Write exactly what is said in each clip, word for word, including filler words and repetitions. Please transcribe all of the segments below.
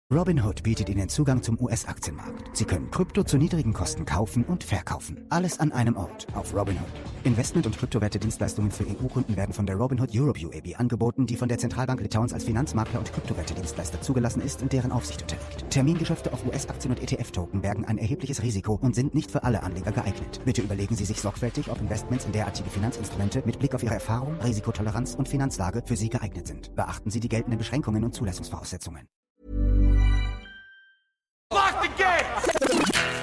Robinhood bietet Ihnen Zugang zum U S-Aktienmarkt. Sie können Krypto zu niedrigen Kosten kaufen und verkaufen. Alles an einem Ort auf Robinhood. Investment- und Kryptowerte-Dienstleistungen für E U-Kunden werden von der Robinhood Europe U A B angeboten, die von der Zentralbank Litauens als Finanzmakler und Kryptowerte-Dienstleister zugelassen ist und deren Aufsicht unterliegt. Termingeschäfte auf U S-Aktien und E T F-Token bergen ein erhebliches Risiko und sind nicht für alle Anleger geeignet. Bitte überlegen Sie sich sorgfältig, ob Investments in derartige Finanzinstrumente mit Blick auf Ihre Erfahrung, Risikotoleranz und Finanzlage für Sie geeignet sind. Beachten Sie die geltenden Beschränkungen und Zulassungsvoraussetzungen. Lock the gate!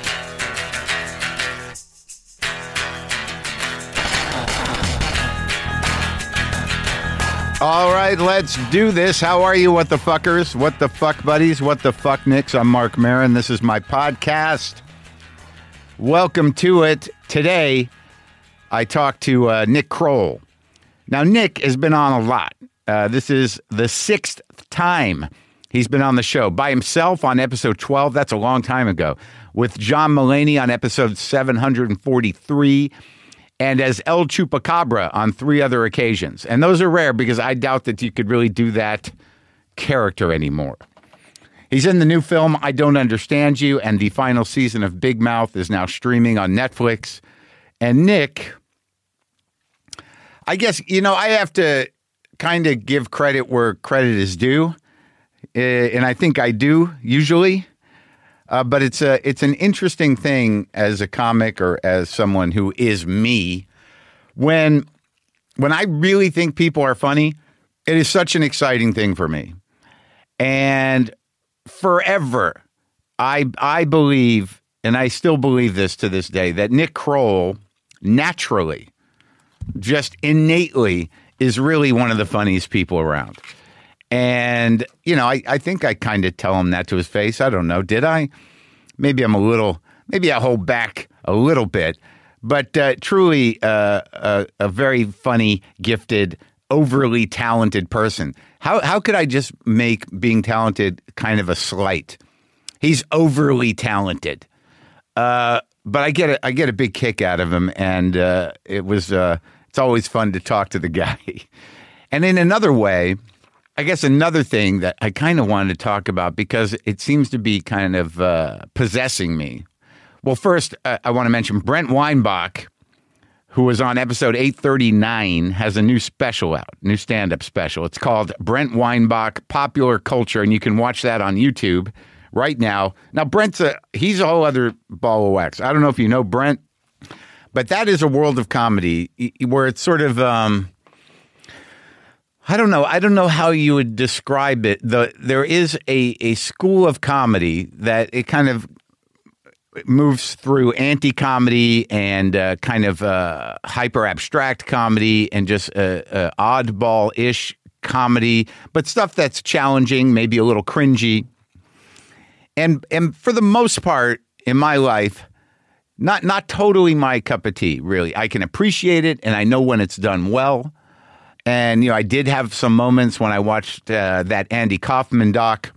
All right, let's do this. How are you, what the fuckers? What the fuck buddies? What the fuck nicks? I'm Mark Maron. This is my podcast. Welcome to it. Today, I talked to uh, Nick Kroll. Now, Nick has been on a lot. Uh, this is the sixth time he's been on the show by himself on episode twelve. That's a long time ago. With John Mulaney on episode seven hundred forty-three. And as El Chupacabra on three other occasions. And those are rare because I doubt that you could really do that character anymore. He's in the new film, I Don't Understand You. And the final season of Big Mouth is now streaming on Netflix. And Nick, I guess, you know, I have to kind of give credit where credit is due. And I think I do usually, uh, but it's a it's an interesting thing as a comic or as someone who is me. When when I really think people are funny, it is such an exciting thing for me. And forever, I I believe, and I still believe this to this day, that Nick Kroll naturally, just innately, is really one of the funniest people around. And, you know, I, I think I kind of tell him that to his face. I don't know. Did I? Maybe I'm a little, maybe I hold back a little bit. But uh, truly uh, a, a very funny, gifted, overly talented person. How how could I just make being talented kind of a slight? He's overly talented. Uh, but I get a, I get a big kick out of him. And uh, it was uh, it's always fun to talk to the guy. And in another way, I guess another thing that I kind of wanted to talk about because it seems to be kind of uh, possessing me. Well, first, uh, I want to mention Brent Weinbach, who was on episode eight thirty-nine, has a new special out, new stand-up special. It's called Brent Weinbach Popular Culture, and you can watch that on YouTube right now. Now, Brent's a, he's a whole other ball of wax. I don't know if you know Brent, but that is a world of comedy where it's sort of... Um, I don't know. I don't know how you would describe it. The, there is a, a school of comedy that it kind of moves through anti-comedy and uh, kind of uh, hyper-abstract comedy and just uh, uh, oddball-ish comedy, but stuff that's challenging, maybe a little cringy. And and for the most part in my life, not not totally my cup of tea, really. I can appreciate it, and I know when it's done well. And, you know, I did have some moments when I watched uh, that Andy Kaufman doc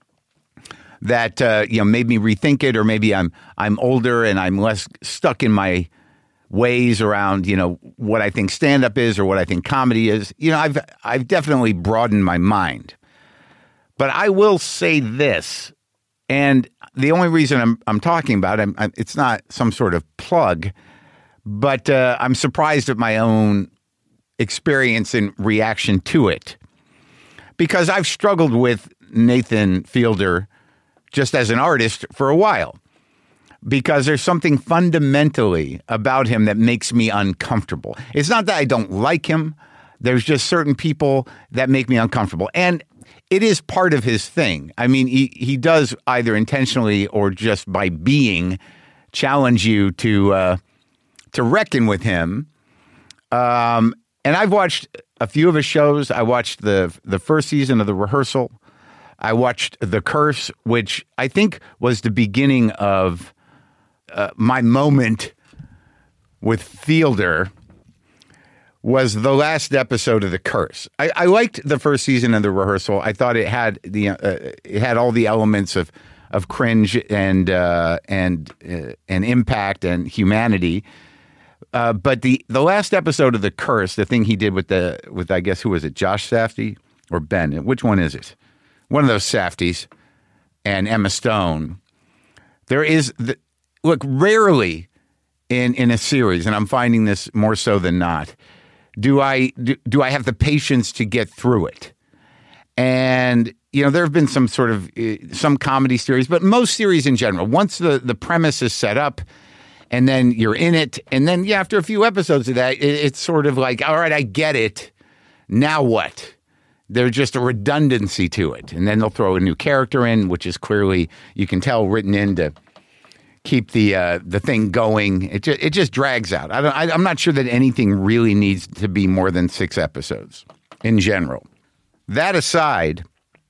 that, uh, you know, made me rethink it, or maybe I'm I'm older and I'm less stuck in my ways around, you know, what I think stand-up is or what I think comedy is. You know, I've I've definitely broadened my mind. But I will say this, and the only reason I'm I'm talking about it, I'm, I'm, it's not some sort of plug, but uh, I'm surprised at my own experience and reaction to it, because I've struggled with Nathan Fielder just as an artist for a while, because there's something fundamentally about him that makes me uncomfortable. It's not that I don't like him. There's just certain people that make me uncomfortable. And it is part of his thing. I mean, he, he does either intentionally or just by being challenge you to, uh, to reckon with him. Um, And I've watched a few of his shows. I watched the the first season of The Rehearsal. I watched The Curse, which I think was the beginning of uh, my moment with Fielder, was the last episode of The Curse. I, I liked the first season of The Rehearsal. I thought it had the uh, it had all the elements of of cringe and uh, and uh, and impact and humanity. Uh, but the, the last episode of The Curse, the thing he did with the with I guess who was it, Josh Safdie or Ben? Which one is it? One of those Safdies. and Emma Stone, there is, the, look, rarely in, in a series, and I'm finding this more so than not, do I do, do I have the patience to get through it. And, you know, there have been some sort of, uh, some comedy series, but most series in general, once the, the premise is set up and then you're in it, and then, yeah, after a few episodes of that, it, it's sort of like, all right, I get it. Now what? There's just a redundancy to it. And then they'll throw a new character in, which is clearly, you can tell, written in to keep the uh, the thing going. It just, it just drags out. I don't, I, I'm not sure that anything really needs to be more than six episodes in general. That aside,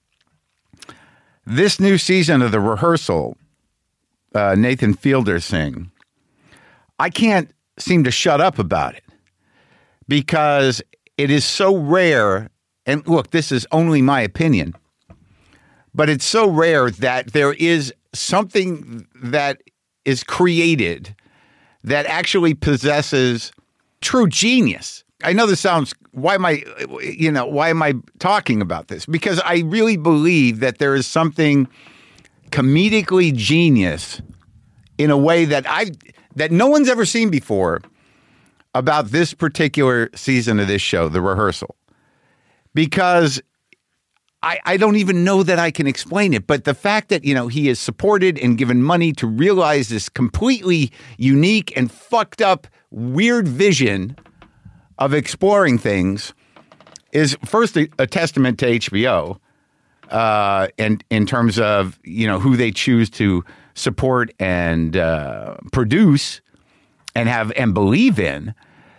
this new season of The Rehearsal, uh, Nathan Fielder's thing, I can't seem to shut up about it because it is so rare. And look, this is only my opinion, but it's so rare that there is something that is created that actually possesses true genius. I know this sounds, why am I, you know, why am I talking about this? Because I really believe that there is something comedically genius in a way that I that no one's ever seen before about this particular season of this show, The Rehearsal. Because I, I don't even know that I can explain it, but the fact that, you know, he is supported and given money to realize this completely unique and fucked up weird vision of exploring things is first a, a testament to H B O, uh, and in terms of, you know, who they choose to support and uh, produce and have and believe in.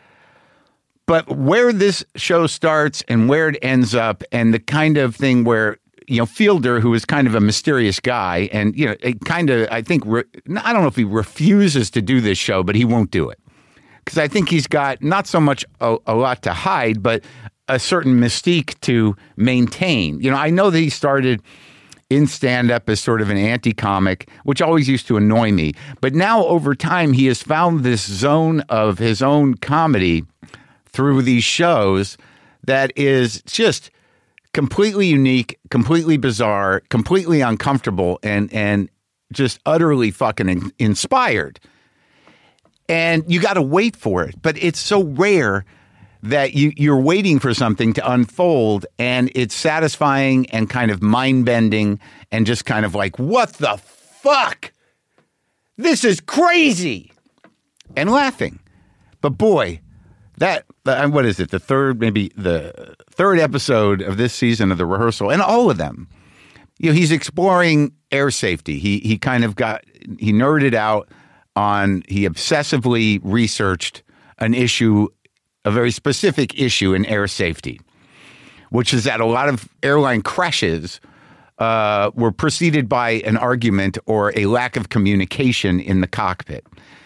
But where this show starts and where it ends up, and the kind of thing where, you know, Fielder, who is kind of a mysterious guy, and, you know, it kind of, I think, re- I don't know if he refuses to do this show, but he won't do it. Because I think he's got not so much a, a lot to hide, but a certain mystique to maintain. You know, I know that he started in stand-up as sort of an anti-comic, which always used to annoy me. But now, over time, he has found this zone of his own comedy through these shows that is just completely unique, completely bizarre, completely uncomfortable, and and just utterly fucking in, inspired. And you got to wait for it. But it's so rare that you, you're waiting for something to unfold, and it's satisfying and kind of mind-bending and just kind of like, what the fuck? This is crazy! And laughing. But boy, that, what is it, the third, maybe the third episode of this season of The Rehearsal, and all of them, you know, he's exploring air safety. He he kind of got, he nerded out on, he obsessively researched an issue, a very specific issue in air safety, which is that a lot of airline crashes uh, were preceded by an argument or a lack of communication in the cockpit.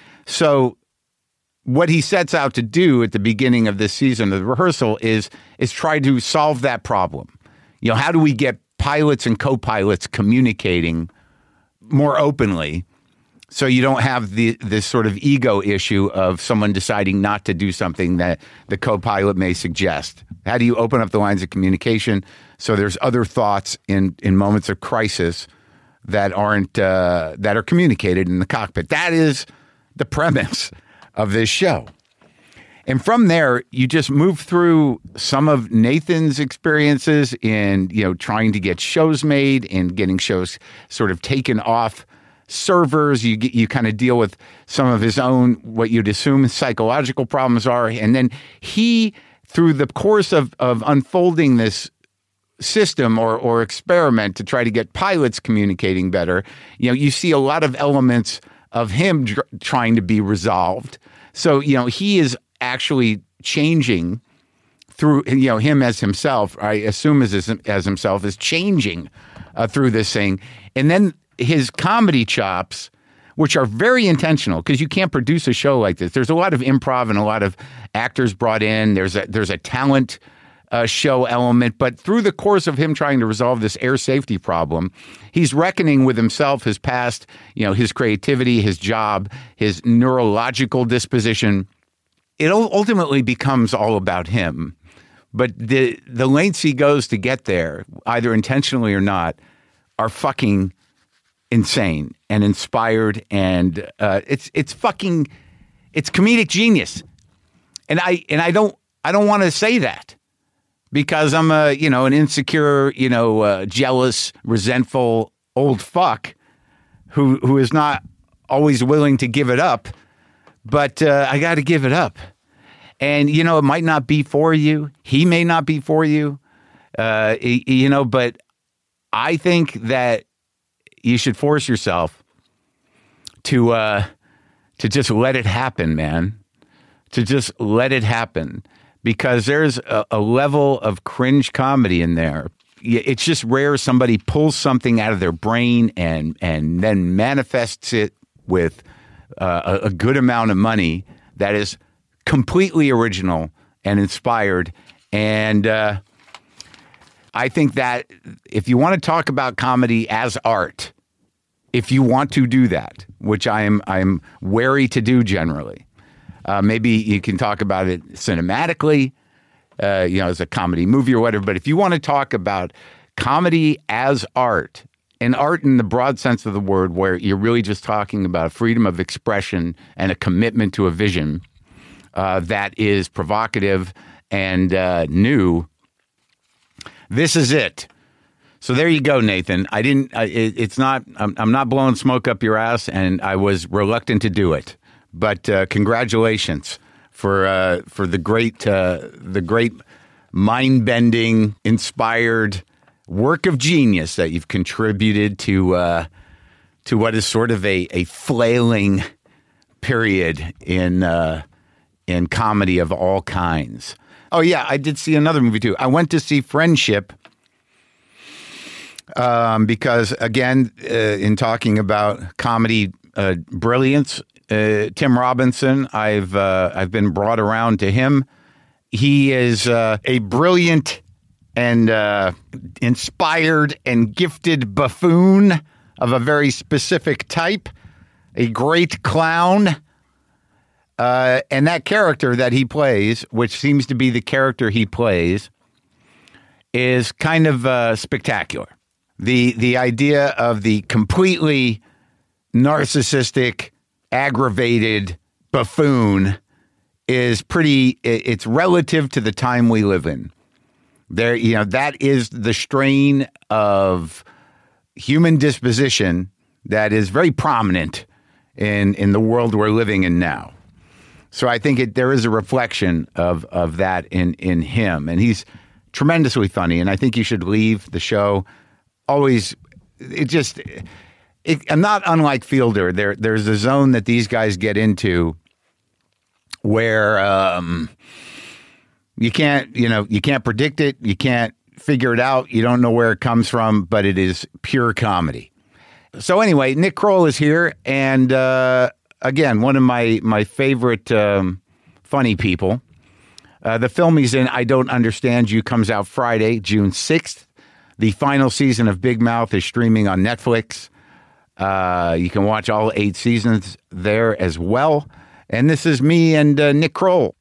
So what he sets out to do at the beginning of this season of The Rehearsal is, is try to solve that problem. You know, how do we get pilots and co-pilots communicating more openly so you don't have the this sort of ego issue of someone deciding not to do something that the co-pilot may suggest? How do you open up the lines of communication so there's other thoughts in, in moments of crisis that aren't uh, that are communicated in the cockpit? That is the premise of this show. And from there, you just move through some of Nathan's experiences in, you know, trying to get shows made and getting shows sort of taken off servers. You get, you kind of deal with some of his own, what you'd assume psychological problems are. And then he, through the course of, of unfolding this system or, or experiment to try to get pilots communicating better, you know, you see a lot of elements of him dr- trying to be resolved. So, you know, he is actually changing through, you know, him as himself, I assume as, as himself, is changing uh, through this thing. And then his comedy chops, which are very intentional, because you can't produce a show like this. There's a lot of improv and a lot of actors brought in. There's a, there's a talent uh, show element. But through the course of him trying to resolve this air safety problem, he's reckoning with himself, his past, you know, his creativity, his job, his neurological disposition. It ultimately becomes all about him. But the the lengths he goes to get there, either intentionally or not, are fucking insane and inspired, and uh, it's it's fucking it's comedic genius. And I and I don't I don't want to say that because I'm a you know an insecure you know uh, jealous resentful old fuck who who is not always willing to give it up, but uh, I got to give it up. And you know it might not be for you. He may not be for you. Uh, you know, but I think that you should force yourself to uh, to just let it happen, man. To just let it happen, because there's a, a level of cringe comedy in there. It's just rare somebody pulls something out of their brain and and then manifests it with uh, a, a good amount of money that is completely original and inspired. And uh, I think that if you want to talk about comedy as art, if you want to do that, which I am I'm wary to do generally, uh, maybe you can talk about it cinematically, uh, you know, as a comedy movie or whatever. But if you want to talk about comedy as art, and art in the broad sense of the word, where you're really just talking about freedom of expression and a commitment to a vision uh, that is provocative and uh, new, this is it. So there you go, Nathan. I didn't. I, it, it's not. I'm, I'm not blowing smoke up your ass, and I was reluctant to do it. But uh, congratulations for uh, for the great uh, the great mind bending, inspired work of genius that you've contributed to uh, to what is sort of a a flailing period in uh, in comedy of all kinds. Oh yeah, I did see another movie too. I went to see Friendship. Um, because again, uh, in talking about comedy uh, brilliance, uh, Tim Robinson, I've uh, I've been brought around to him. He is uh, a brilliant and uh, inspired and gifted buffoon of a very specific type, a great clown. Uh, and that character that he plays, which seems to be the character he plays, is kind of uh, spectacular. The the idea of the completely narcissistic, aggravated buffoon is pretty, it's relative to the time we live in. There, you know, that is the strain of human disposition that is very prominent in, in the world we're living in now. So I think it, there is a reflection of, of that in, in him. And he's tremendously funny. And I think you should leave the show always, it just, it, not unlike Fielder, there there's a zone that these guys get into where um, you can't, you know, you can't predict it, you can't figure it out, you don't know where it comes from, but it is pure comedy. So anyway, Nick Kroll is here, and uh, again, one of my my favorite um, funny people. Uh, the film he's in, I Don't Understand You, comes out Friday, June sixth. The final season of Big Mouth is streaming on Netflix. Uh, you can watch all eight seasons there as well. And this is me and uh, Nick Kroll.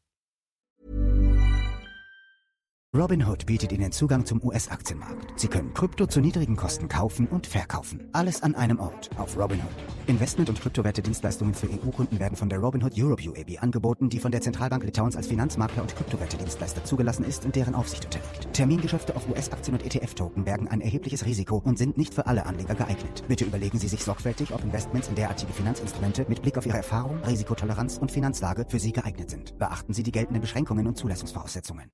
Robinhood bietet Ihnen Zugang zum U S-Aktienmarkt. Sie können Krypto zu niedrigen Kosten kaufen und verkaufen. Alles an einem Ort auf Robinhood. Investment- und Kryptowerte-Dienstleistungen für E U-Kunden werden von der Robinhood Europe U A B angeboten, die von der Zentralbank Litauens als Finanzmakler und Kryptowerte-Dienstleister zugelassen ist und deren Aufsicht unterliegt. Termingeschäfte auf U S-Aktien und E T F-Token bergen ein erhebliches Risiko und sind nicht für alle Anleger geeignet. Bitte überlegen Sie sich sorgfältig, ob Investments in derartige Finanzinstrumente mit Blick auf Ihre Erfahrung, Risikotoleranz und Finanzlage für Sie geeignet sind. Beachten Sie die geltenden Beschränkungen und Zulassungsvoraussetzungen.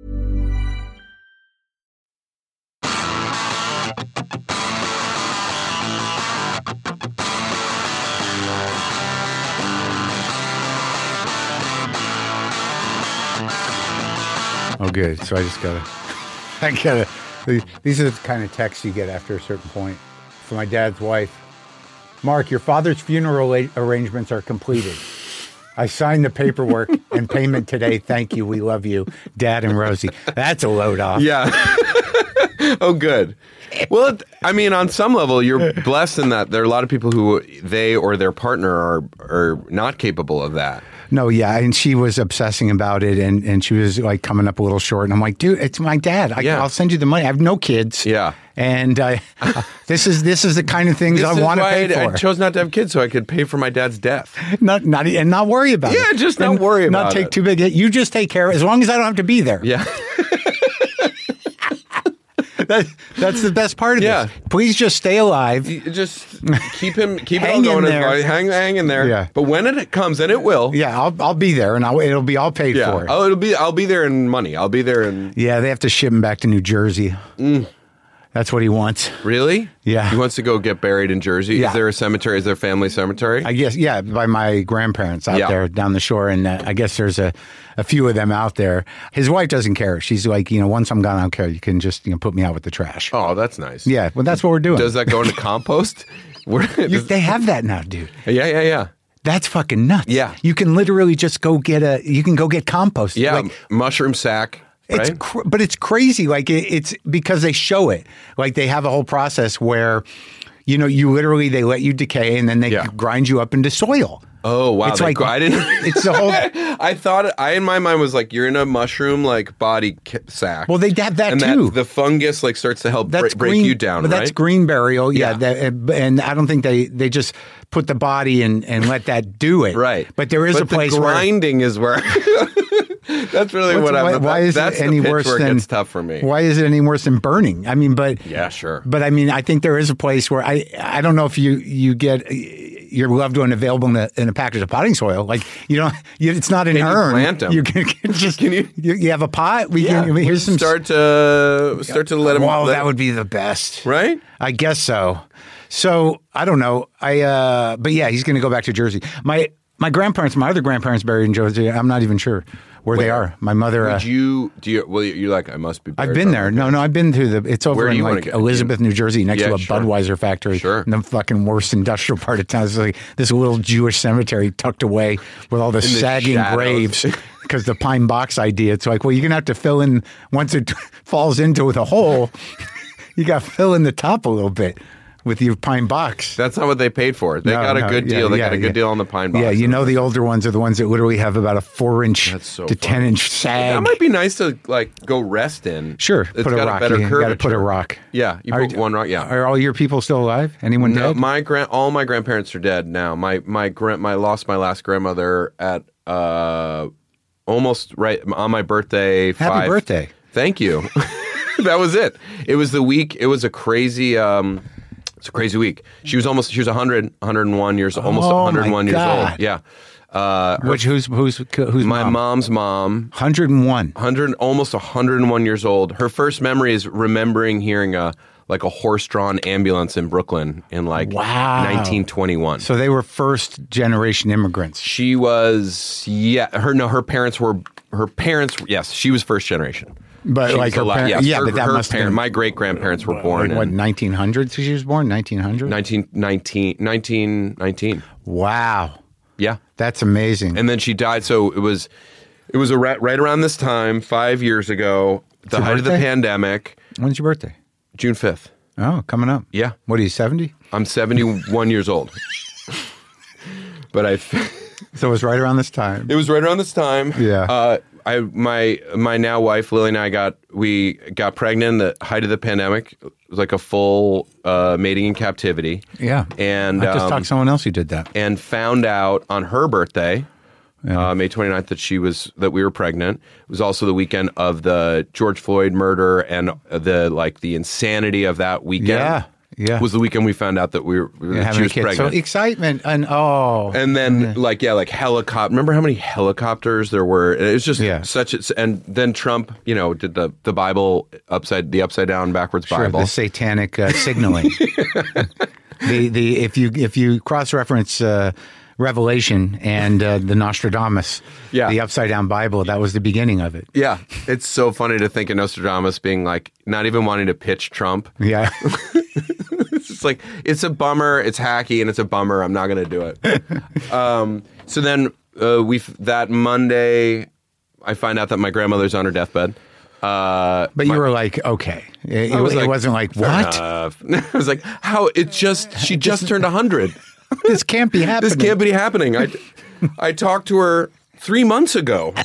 Oh, good. So I just gotta, I gotta, these are the kind of texts you get after a certain point. From my dad's wife. Mark, your father's funeral arrangements are completed. I signed the paperwork and payment today. Thank you. We love you, Dad and Rosie. That's a load off. Yeah. Oh, good. Well, I mean, on some level, you're blessed in that there are a lot of people who they or their partner are are not capable of that. No, yeah, and she was obsessing about it, and, and she was like coming up a little short, and I'm like, dude, it's my dad. I, Yeah. I'll send you the money. I have no kids. Yeah. And I, this is this is the kind of things This I is want to why pay I, for. I chose not to have kids so I could pay for my dad's death. not not and not worry about it. Yeah, just not And worry Not about take it. too big. You just take care of it, as long as I don't have to be there. Yeah. That, that's the best part of Yeah. this. Please just stay alive. You just keep him, keep it all Hang in going. as there. long- Hang, hang in there. Yeah. But when it comes, and it will. Yeah, I'll I'll be there, and I'll, it'll be all paid Yeah. for. Oh, it'll be. I'll be there in money. I'll be there in. Yeah, they have to ship him back to New Jersey. Mm. That's what he wants. Really? Yeah. He wants to go get buried in Jersey. Yeah. Is there a cemetery? Is there a family cemetery? I guess, yeah, by my grandparents out Yeah. there down the shore, and uh, I guess there's a, a few of them out there. His wife doesn't care. She's like, you know, once I'm gone, I don't care. You can just, you know, put me out with the trash. oh, that's nice. Yeah, well, that's what we're doing. Does that go into compost? Where, You- does- they have that now, dude. yeah, yeah, yeah. That's fucking nuts. Yeah. you can literally just go get a. You can go get compost. Yeah, Like, mushroom sack. It's Right? cr- but it's crazy. Like it, it's because they show it. Like they have a whole process where, you know, you literally they let you decay and then they Yeah. grind you up into soil. Oh wow! It's they like go- I didn't. It's the whole. I thought I in my mind was like you're in a mushroom like body ki- sack. Well, they have that and too. That, the fungus like starts to help That's break, break green, you down. But right? that's green burial. Yeah, Yeah. that, uh, and I don't think they they just put the body and and let that do it. Right. But there is but a place the where. grinding is where. That's really What's- what I'm. why, why is that's it the any pitch worse where than? it gets tough for me. Why is it any worse than burning? I mean, but Yeah, sure. But I mean, I think there is a place where I I don't know if you you get your loved one available in a, in a package of potting soil. Like you don't, you, it's not an Can you urn. plant 'em? You can, can just Can you- you, you have a pot. We Yeah, can here's some start to start to let them. Wow, let, that would be the best, right. I guess so. So I don't know. I uh, but yeah, he's going to go back to Jersey. My my grandparents, my other grandparents buried in Jersey. I'm not even sure where they Where? are. My mother. Uh, Would you do you? Well, you're like I must be. I've buried been there. somewhere. No, no, I've been to the. It's over Where do in you wanna like go? Elizabeth, New Jersey, next Yeah, to a sure. Budweiser factory. Sure. In the fucking worst industrial part of town. It's like this little Jewish cemetery tucked away with all the the sagging shadows. graves. Because the pine box idea, it's like, well, you're gonna have to fill in once it falls into the hole. You got to fill in the top a little bit with your pine box. That's not what they paid for. They No, got a no, good yeah, deal. They yeah, got a good yeah. deal on the pine box. Yeah, you know the older ones are the ones that literally have about a four inch That's so to ten funny. inch sag. That might be nice to like go rest in. Sure, it's put a got rock. a better You curvature. got to put a rock. Yeah, you Are- put one rock. Yeah. Are all your people still alive? Anyone No, dead? my grand, all my grandparents are dead now. My my grand, my lost my last grandmother at uh almost right on my birthday. Happy five. birthday. Thank you. That was it. It was the week. It was a crazy. um It's a crazy week. She was almost. She was one hundred, one hundred one years. Almost Oh, one hundred one my years God. old. Yeah. Uh, her- Which who's who's who's my mom? mom's mom. one hundred one. one hundred, almost one hundred one years old. Her first memory is remembering hearing a like a horse-drawn ambulance in Brooklyn in like Wow. nineteen twenty-one. So they were first generation immigrants. She was yeah. Her no. Her parents were her parents. Yes, she was first generation. But She like was her alive. parents, Yes, yeah, her, but that her must have parent- been my great grandparents were born like, what in nineteen hundred. So she was born nineteen hundred. nineteen nineteen nineteen nineteen. Wow, Yeah, that's amazing. and then she died. So it was it was a, right, right around this time, five years ago, the your height of the birthday? pandemic, When's your birthday? June fifth. Oh, coming up. Yeah. What are you, seventy? I'm seventy-one years old. But I, So it was right around this time. it was right around this time. Yeah. Uh, I my my now wife Lily and I got we got pregnant in the height of the pandemic. It was like a full uh, mating in captivity. Yeah. And I just um, talked to someone else who did that. and found out on her birthday, Yeah. uh, May twenty-ninth, that she was that we were pregnant. It was also the weekend of the George Floyd murder and the like the insanity of that weekend. Yeah, yeah. Was the weekend we found out that we were You're that having she a was kid. So pregnant. excitement and oh, and then like yeah, like helicopter. Remember how many helicopters there were? It was just Yeah. such. A, and then Trump, you know, did the the Bible upside the upside down backwards sure, Bible. the satanic uh, signaling. the the if you if you cross reference uh, Revelation and uh, the Nostradamus, Yeah. the upside down Bible, that was the beginning of it. Yeah, it's so funny to think of Nostradamus being like not even wanting to pitch Trump. Yeah. It's just like it's a bummer, it's hacky, and it's a bummer. I'm not going to do it. um, so then uh, we that Monday, I find out that my grandmother's on her deathbed. Uh, But you were like, okay. It, I was it like, wasn't like, fair what? enough. I was like, how? It just she just turned one hundred. This can't be happening. This can't be happening. I I talked to her three months ago.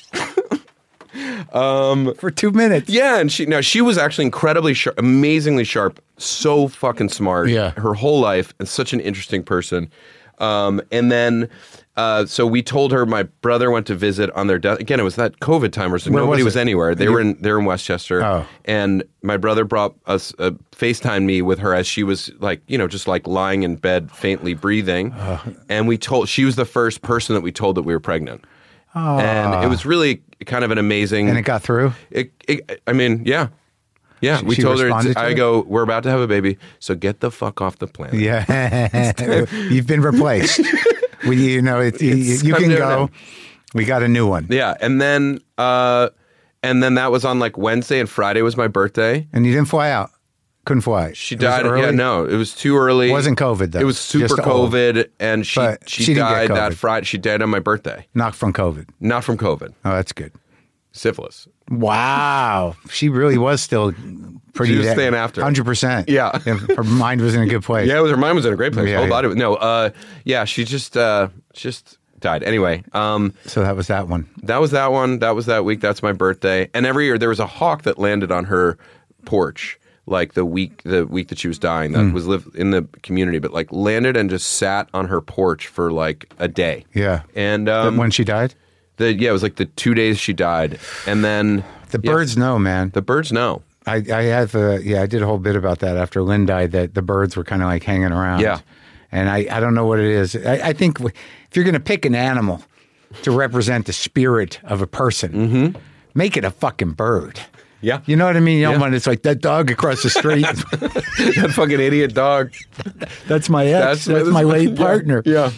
Um, for two minutes. Yeah, and she now she was actually incredibly sharp, amazingly sharp, so fucking smart. Yeah. Her whole life, and such an interesting person. Um, and then, uh, so we told her my brother went to visit on their death. Again, it was that COVID time where so Where nobody was was, it? anywhere. They You- were in they were in Westchester. Oh. And my brother brought us uh, FaceTime me with her as she was like, you know, just like lying in bed, faintly breathing. And we told she was the first person that we told that we were pregnant. And it was really kind of an amazing. And it got through? It, it, I mean, yeah. Yeah, She- we she told her, responded to I it? go, we're about to have a baby, so get the fuck off the planet. Yeah. You've been replaced. we, you know, it, you, It's you come can to an go. end. We got a new one. Yeah, and then uh, and then that was on like Wednesday, and Friday was my birthday. And you didn't fly out. Couldn't fly. She It was died. early? Yeah, no, it was too early. It wasn't COVID, though. It was super Just old. COVID, and she But she, she didn't get died that COVID. Friday. She died on my birthday, Not from COVID. not from COVID, Oh, that's good. syphilis. Wow. She really was still pretty She was there. staying after. one hundred percent. Yeah. Her mind was in a good place. Yeah, it was, her mind was in a great place. Yeah, Whole yeah. body was, no, uh, yeah, she just uh, just died. Anyway, um, So that was that one. that was that one. That was that week. That's my birthday. And every year there was a hawk that landed on her porch, like the week the week that she was dying. That was live in the community, but like landed and just sat on her porch for like a day. Yeah. And um, when she died? the yeah, it was like the two days she died, and then The yeah, birds know, man. The birds know. I, I have, uh, yeah, I did a whole bit about that after Lynn died, that the birds were kind of like hanging around. Yeah. And I, I don't know what it is. I, I think if you're going to pick an animal to represent the spirit of a person, make it a fucking bird. Yeah. You know what I mean? You don't Yeah. want it's like that dog across the street. That fucking idiot dog. That's my ex. That's, my late partner. Yeah.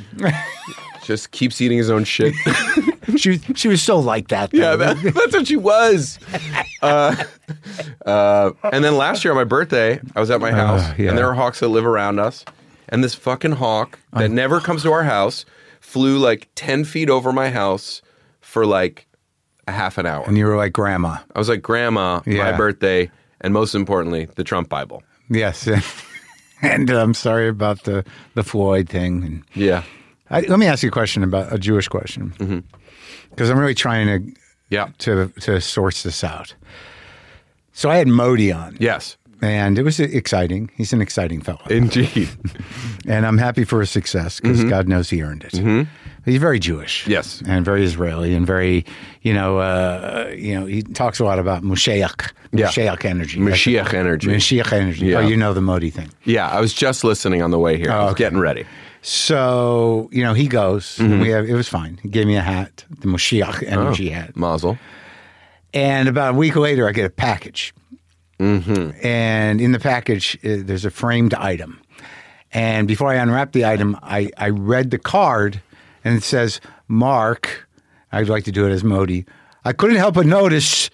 Just keeps eating his own shit. She she was so like that. Yeah, though. that, that's what she was. Uh, uh, and then last year on my birthday, I was at my house, yeah. and there are hawks that live around us. And this fucking hawk that never comes to our house flew like ten feet over my house for like a half an hour. And you were like grandma. I was like, Grandma, Yeah. my birthday, and most importantly, the Trump Bible. Yes. And uh, I'm sorry about the, the Floyd thing. And Yeah. I, let me ask you a question about a Jewish question. Because I'm really trying to Yeah. to to source this out. So I had Modi on. Yes. And it was exciting. He's an exciting fellow. Indeed. And I'm happy for his success because God knows he earned it. He's very Jewish. Yes. And very Israeli and very, you know, uh, you know, he talks a lot about Moshiach, Yeah. Moshiach energy. Mashiach energy. Mashiach energy. Yeah. Oh, you know the Modi thing. Yeah, I was just listening on the way here. I was okay. getting ready. So, you know, he goes. And we have, it was fine. He gave me a hat, the Moshiach energy hat. Mazel. And about a week later, I get a package. Mm-hmm. And in the package, uh, there's a framed item. And before I unwrap the item, I, I read the card, and it says, Mark, I'd like to do it as Modi, I couldn't help but notice.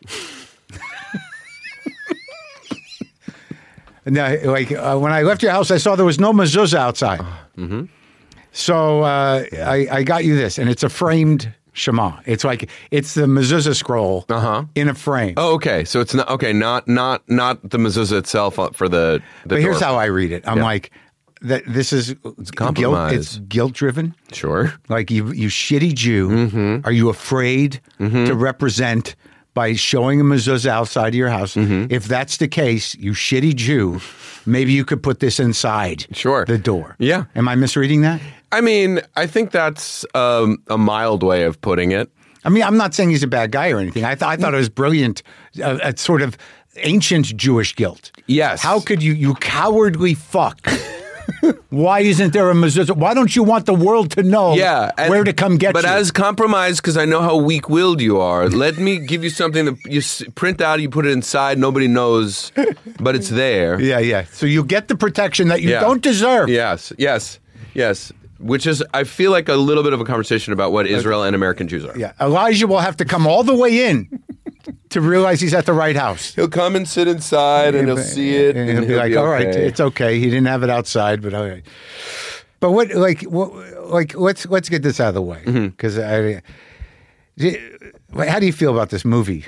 Now, like uh, when I left your house, I saw there was no mezuzah outside. Mm-hmm. So uh, I, I got you this, and it's a framed Shema. It's like it's the mezuzah scroll Uh-huh. in a frame. Oh, okay. So it's not okay. Not not not the mezuzah itself for the. the but here's door. how I read it. I'm Yeah. like, that this is guilt. compromise. It's guilt driven. Sure. Like you, you shitty Jew. Mm-hmm. Are you afraid to represent by showing a mezuzah outside of your house? Mm-hmm. If that's the case, you shitty Jew, maybe you could put this inside Sure. the door. Yeah. Am I misreading that? I mean, I think that's um, a mild way of putting it. I mean, I'm not saying he's a bad guy or anything. I, th- I thought it was brilliant, uh, a sort of ancient Jewish guilt. Yes. How could you, you cowardly fuck? Why isn't there a mezuzah? Why don't you want the world to know Yeah, and- where to come get but you? But as compromise, because I know how weak-willed you are, let me give you something that you s- print out, you put it inside, nobody knows, but it's there. yeah, yeah. So you get the protection that you Yeah. don't deserve. Yes, yes, yes. Which is, I feel like a little bit of a conversation about what Israel and American Jews are. Yeah. Elijah will have to come all the way in to realize he's at the right house. He'll come and sit inside, and he'll see it, and he'll be like, "All right, it's okay. He didn't have it outside, but all right." But what, like, what, like, let's let's get this out of the way because I. How do you feel about this movie?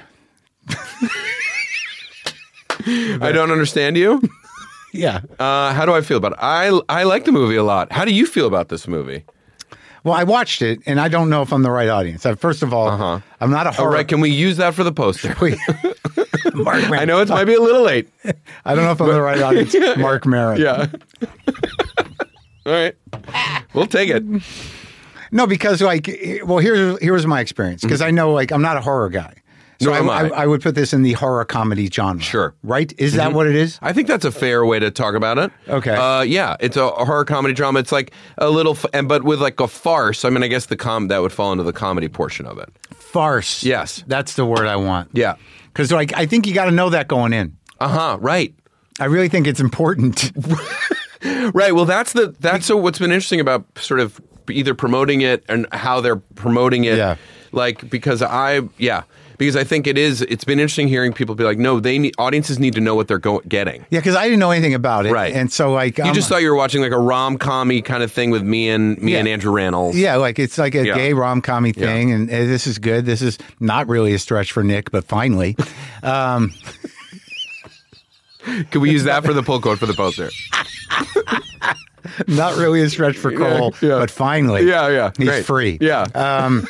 I don't understand you. Yeah. Uh, how do I feel about it? I I like the movie a lot. How do you feel about this movie? Well, I watched it, and I don't know if I'm the right audience. Uh, First of all, Uh-huh. I'm not a All horror. right, can we use that for the poster? Wait. Mark Maron. I know it might be a little late. I don't know if I'm the right audience. Mark Maron. Yeah. All right. We'll take it. No, because like, well, here's here's my experience. Because I know, like, I'm not a horror guy. So Nor am I, I. I would put this in the horror comedy genre. Sure. Right? Is that what it is? I think that's a fair way to talk about it. Okay. Uh, yeah, it's a horror comedy drama. It's like a little, f- and but with like a farce. I mean, I guess the com that would fall into the comedy portion of it. Farce. Yes. That's the word I want. Yeah. Because like, I think you got to know that going in. Uh huh. Right. I really think it's important. Right. Well, that's the that's so what's been interesting about sort of either promoting it and how they're promoting it. Yeah. Like because I yeah because I think it is. It's been interesting hearing people be like, no, they need, audiences need to know what they're go- getting. Yeah, because I didn't know anything about it. Right. And so like, You I'm- just thought you were watching like a rom-com-y kind of thing with me and me Yeah. and Andrew Rannells. Yeah, like it's like a Yeah. gay rom-com-y Yeah. thing, and uh, this is good. This is not really a stretch for Nick, but finally. Um, Can we use that for the pull quote for the poster? not really a stretch for Cole, yeah. but finally. Yeah, yeah. He's Great. free. Yeah. Um,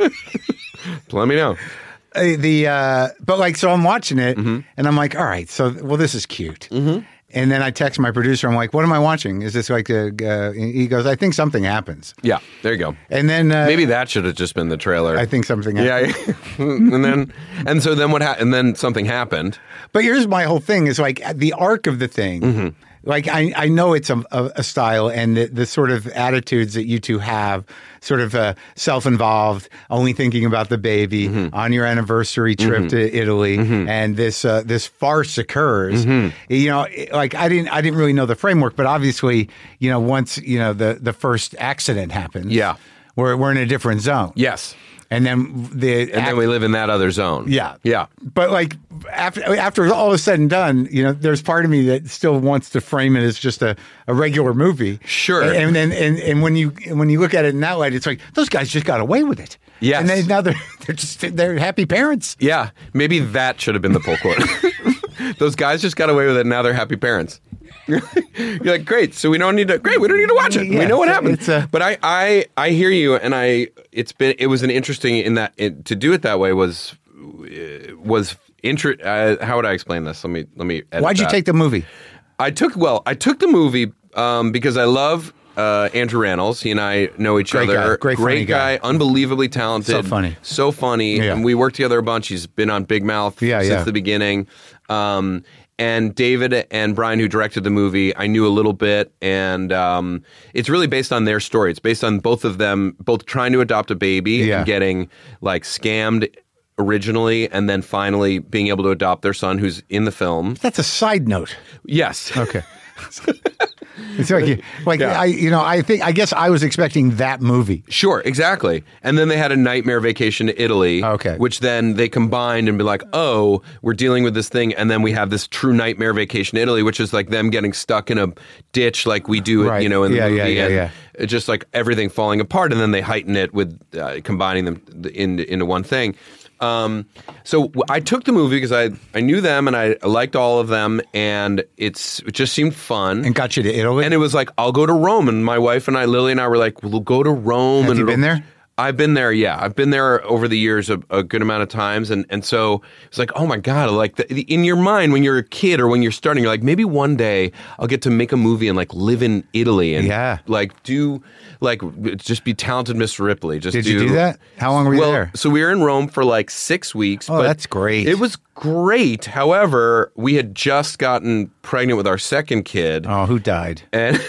Let me know. uh, the uh, But like, so I'm watching it, Mm-hmm. and I'm like, all right, so, well, this is cute. Mm-hmm. And then I text my producer, I'm like, what am I watching? Is this like, a, uh, he goes, I think something happens. Yeah, there you go. And then uh, Maybe that should have just been the trailer. I think something happens. Yeah, and then and so then what happened? And then something happened. But here's my whole thing is like the arc of the thing. Mm-hmm. Like I, I know it's a, a, a style and the, the sort of attitudes that you two have, sort of uh, self-involved, only thinking about the baby Mm-hmm. on your anniversary trip to Italy, and this uh, this farce occurs. Mm-hmm. You know, it- like I didn't I didn't really know the framework, but obviously, you know, once you know the the first accident happens, Yeah. we're we're in a different zone. Yes, and then the and then we live in that other zone. yeah. yeah. But like after after all is said and done, you know, there's part of me that still wants to frame it as just a, a regular movie. Sure. And and, and and when you when you look at it in that light, it's like those guys just got away with it. Yes. And they now they're they're just they're happy parents. Yeah, maybe that should have been the pull quote. Those guys just got away with it. Now they're happy parents. You're like, great. So we don't need to. Great. We don't need to watch it. Yeah, we know what so happened. it's a- but I, I, I hear you, and I. It's been. It was an interesting in that it, to do it that way was was inter. Uh, how would I explain this? Let me let me. Edit Why'd you that. take the movie? I took well. I took the movie um, because I love uh, Andrew Rannells. He and I know each Great other. guy. Great funny guy. unbelievably talented. So funny. So funny. Yeah. And we worked together a bunch. He's been on Big Mouth Yeah, since yeah. the beginning. Um, and David and Brian, who directed the movie, I knew a little bit, and um, it's really based on their story. It's based on both of them, both trying to adopt a baby Yeah. and getting like scammed originally, and then finally being able to adopt their son, who's in the film. That's a side note. Yes. Okay. It's like, you- like Yeah. I, you know, I think I guess I was expecting that movie. Sure, exactly. And then they had a nightmare vacation to Italy, Okay. which then they combined and be like, oh, we're dealing with this thing. And then we have this true nightmare vacation to Italy, which is like them getting stuck in a ditch like we do, Right. you know, in the Yeah, yeah, movie. yeah, and yeah. it's just like everything falling apart. And then they heighten it with uh, combining them in, into one thing. Um, so w- I took the movie because I, I knew them and I liked all of them, and it's it just seemed fun. And got you to Italy? And it was like, I'll go to Rome. And my wife and I, Lily and I, were like, we'll go to Rome. Have and you it'll- been there? I've been there, yeah. I've been there over the years a, a good amount of times. And, and so it's like, oh my God, like the, in your mind when you're a kid or when you're starting, you're like, maybe one day I'll get to make a movie and like live in Italy and Yeah. like do, like just be talented Miss Ripley. Just Did do, you do that? How long were you well, there? So we were in Rome for like six weeks. Oh, but that's great. It was great. However, we had just gotten pregnant with our second kid. Oh, who died? And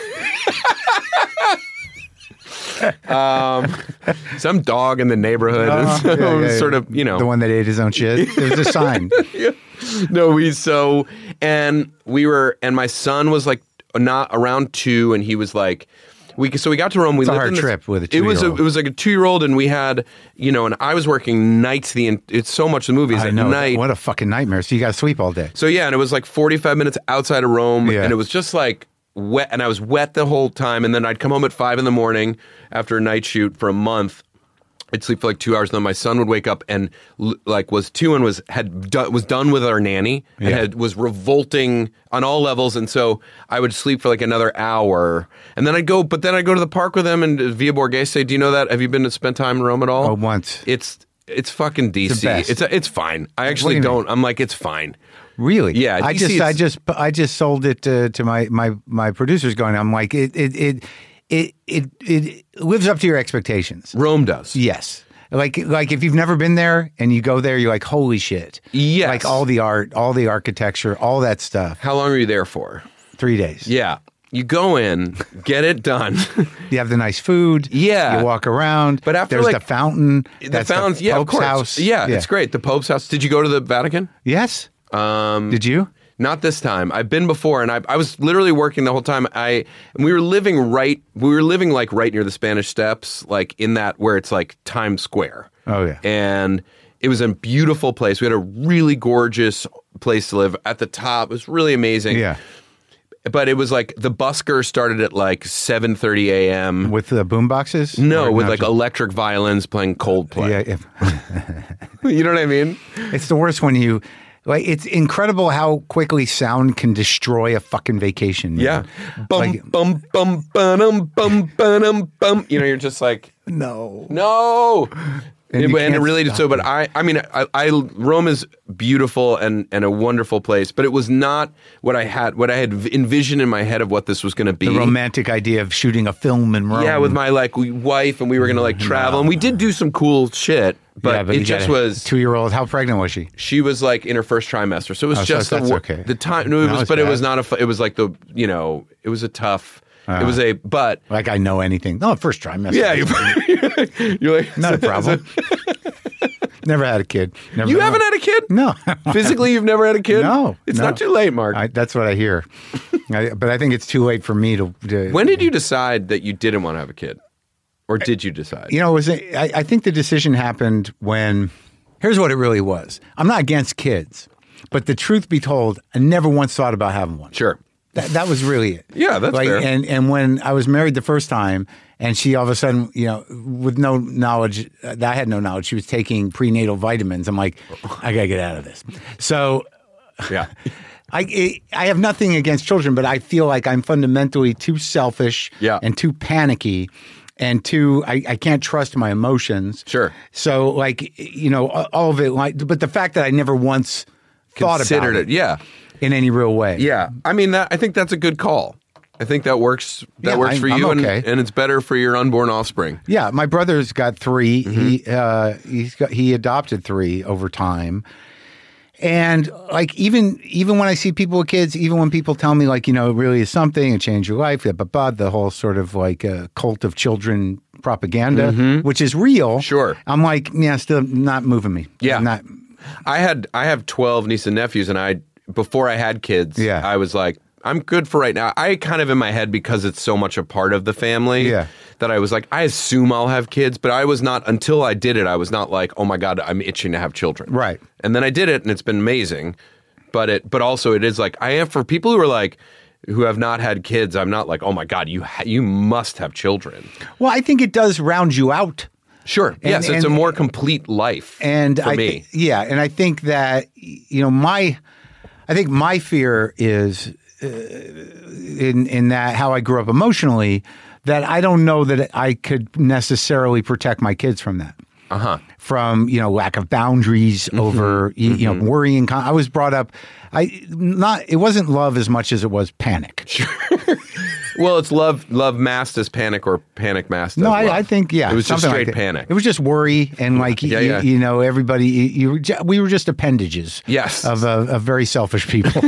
um, some dog in the neighborhood, Oh, and so yeah, it was yeah, sort yeah. of, you know, The one that ate his own shit. It was a sign. no, we so and we were, and my son was like not around two, and he was like. We, so we got to Rome. We It's a lived hard in this, trip with a It was a, two-year-old. it was like a two year old, and we had you know, and I was working nights. The it's so much of the movies I at know. night. What a fucking nightmare. So you got to sleep all day. So yeah, and it was like forty-five minutes outside of Rome, Yeah. and it was just like wet, and I was wet the whole time. And then I'd come home at five in the morning after a night shoot for a month, I'd sleep for like two hours, and then my son would wake up and l- like was two and was had do, was done with our nanny and Yeah. had, was revolting on all levels, and so I would sleep for like another hour, and then I'd go, but then I'd go to the park with him and Via Borghese. Do you know that? Have you been to spend time in Rome at all? Oh, once. It's it's fucking D C. It's the best. It's it's fine. I actually do you don't. I'm like it's fine. Really? Yeah, I D C just, I is- just, I just sold it to, to my, my, my producers. Going, I'm like, it, it, it, it, it, it lives up to your expectations. Rome does. Yes. Like, like if you've never been there and you go there, you're like, holy shit. Yes. Like all the art, all the architecture, all that stuff. How long are you there for? Three days. Yeah. You go in, get it done. You have the nice food. Yeah. You walk around. But after, there's like, the fountain. the That's fountains, the yeah, of Pope's course. house. Yeah, it's great. The Pope's house. Did you go to the Vatican? Yes. Um, Did you? Not this time. I've been before, and I, I was literally working the whole time. I and we were living right. We were living like right near the Spanish Steps, like in that where it's like Times Square. Oh, yeah. And it was a beautiful place. We had a really gorgeous place to live at the top. It was really amazing. Yeah. But it was like the busker started at like seven thirty a.m. With the boom boxes? No, Or with not like just- electric violins playing Coldplay. Yeah. If, You know what I mean? it's the worst when you. Like, it's incredible how quickly sound can destroy a fucking vacation. man. Yeah. Bum, Like- bum, bum, bum, bum, bum, bum. You know, you're just like, No. no. And And, you it, and it can't really did stop so, but it. I, I mean, I, I, Rome is beautiful and, and a wonderful place, but it was not what I had, what I had envisioned in my head of what this was going to be. The romantic idea of shooting a film in Rome. Yeah, with my like wife, and we were going to like travel, and we did do some cool shit, but, Yeah, but it you just got a was. two-year-old. How pregnant was she? She was like in her first trimester, so it was Oh, so just that's the, okay. the time. No, it No, was, it's but it bad. was not a. fu- It was like the you know, it was a tough. Uh-huh. It was a but. Like I know anything. No, first trimester. Yeah, you, you're like Not a problem. Never had a kid. Never You no. haven't had a kid? No. Physically, you've never had a kid? No. It's no. not too late, Mark. I, that's what I hear. I, but I think it's too late for me to, to. When did you decide that you didn't want to have a kid? Or did you decide? You know, it was a, I, I think the decision happened when. Here's what it really was. I'm not against kids, but the truth be told, I never once thought about having one. Sure. That, that was really it. Yeah, that's like, fair. And and when I was married the first time, and she all of a sudden, you know, with no knowledge, uh, I had no knowledge, she was taking prenatal vitamins. I'm like, I gotta get out of this. So, Yeah. I I have nothing against children, but I feel like I'm fundamentally too selfish, Yeah. and too panicky. And too, I, I can't trust my emotions. Sure. So, like, you know, all of it. Like, but the fact that I never once thought Considered about it. Yeah. in any real way. Yeah. I mean, that. I think that's a good call. I think that works. That Yeah, works I'm- for I'm you, okay. and, and it's better for your unborn offspring. Yeah, my brother's got three. Mm-hmm. He uh, he's got he adopted three over time, and like even even when I see people with kids, even when people tell me like you know it really is something and change your life, blah, blah, blah, the whole sort of like uh, cult of children propaganda, which is real. Mm-hmm. Sure. I'm like yeah, still not moving me. Yeah. not. I had I have twelve nieces and nephews, and I before I had kids, Yeah. I was like, I'm good for right now. I kind of in my head because it's so much a part of the family, Yeah. that I was like, I assume I'll have kids, but I was not until I did it. I was not like, oh my god, I'm itching to have children, Right. And then I did it, and it's been amazing. But it, but also it is like I am for people who are like who have not had kids. I'm not like, oh my god, you ha- you must have children. Well, I think it does round you out. Sure, yes, it's a and- more complete life, And for I, me. thi- yeah, and I think that you know my, I think my fear is uh, in in that how I grew up emotionally, that I don't know that I could necessarily protect my kids from that. Uh huh. From you know lack of boundaries Mm-hmm. over you, you know worrying. Con- I was brought up, I not it wasn't love as much as it was panic. Well, it's love, love masked as panic, or panic masked. No, as love. I, I think yeah, it was just something straight like that. panic. It was just worry and like Yeah, you, yeah. you know everybody. You, you we were just appendages. Yes. of uh, of very selfish people.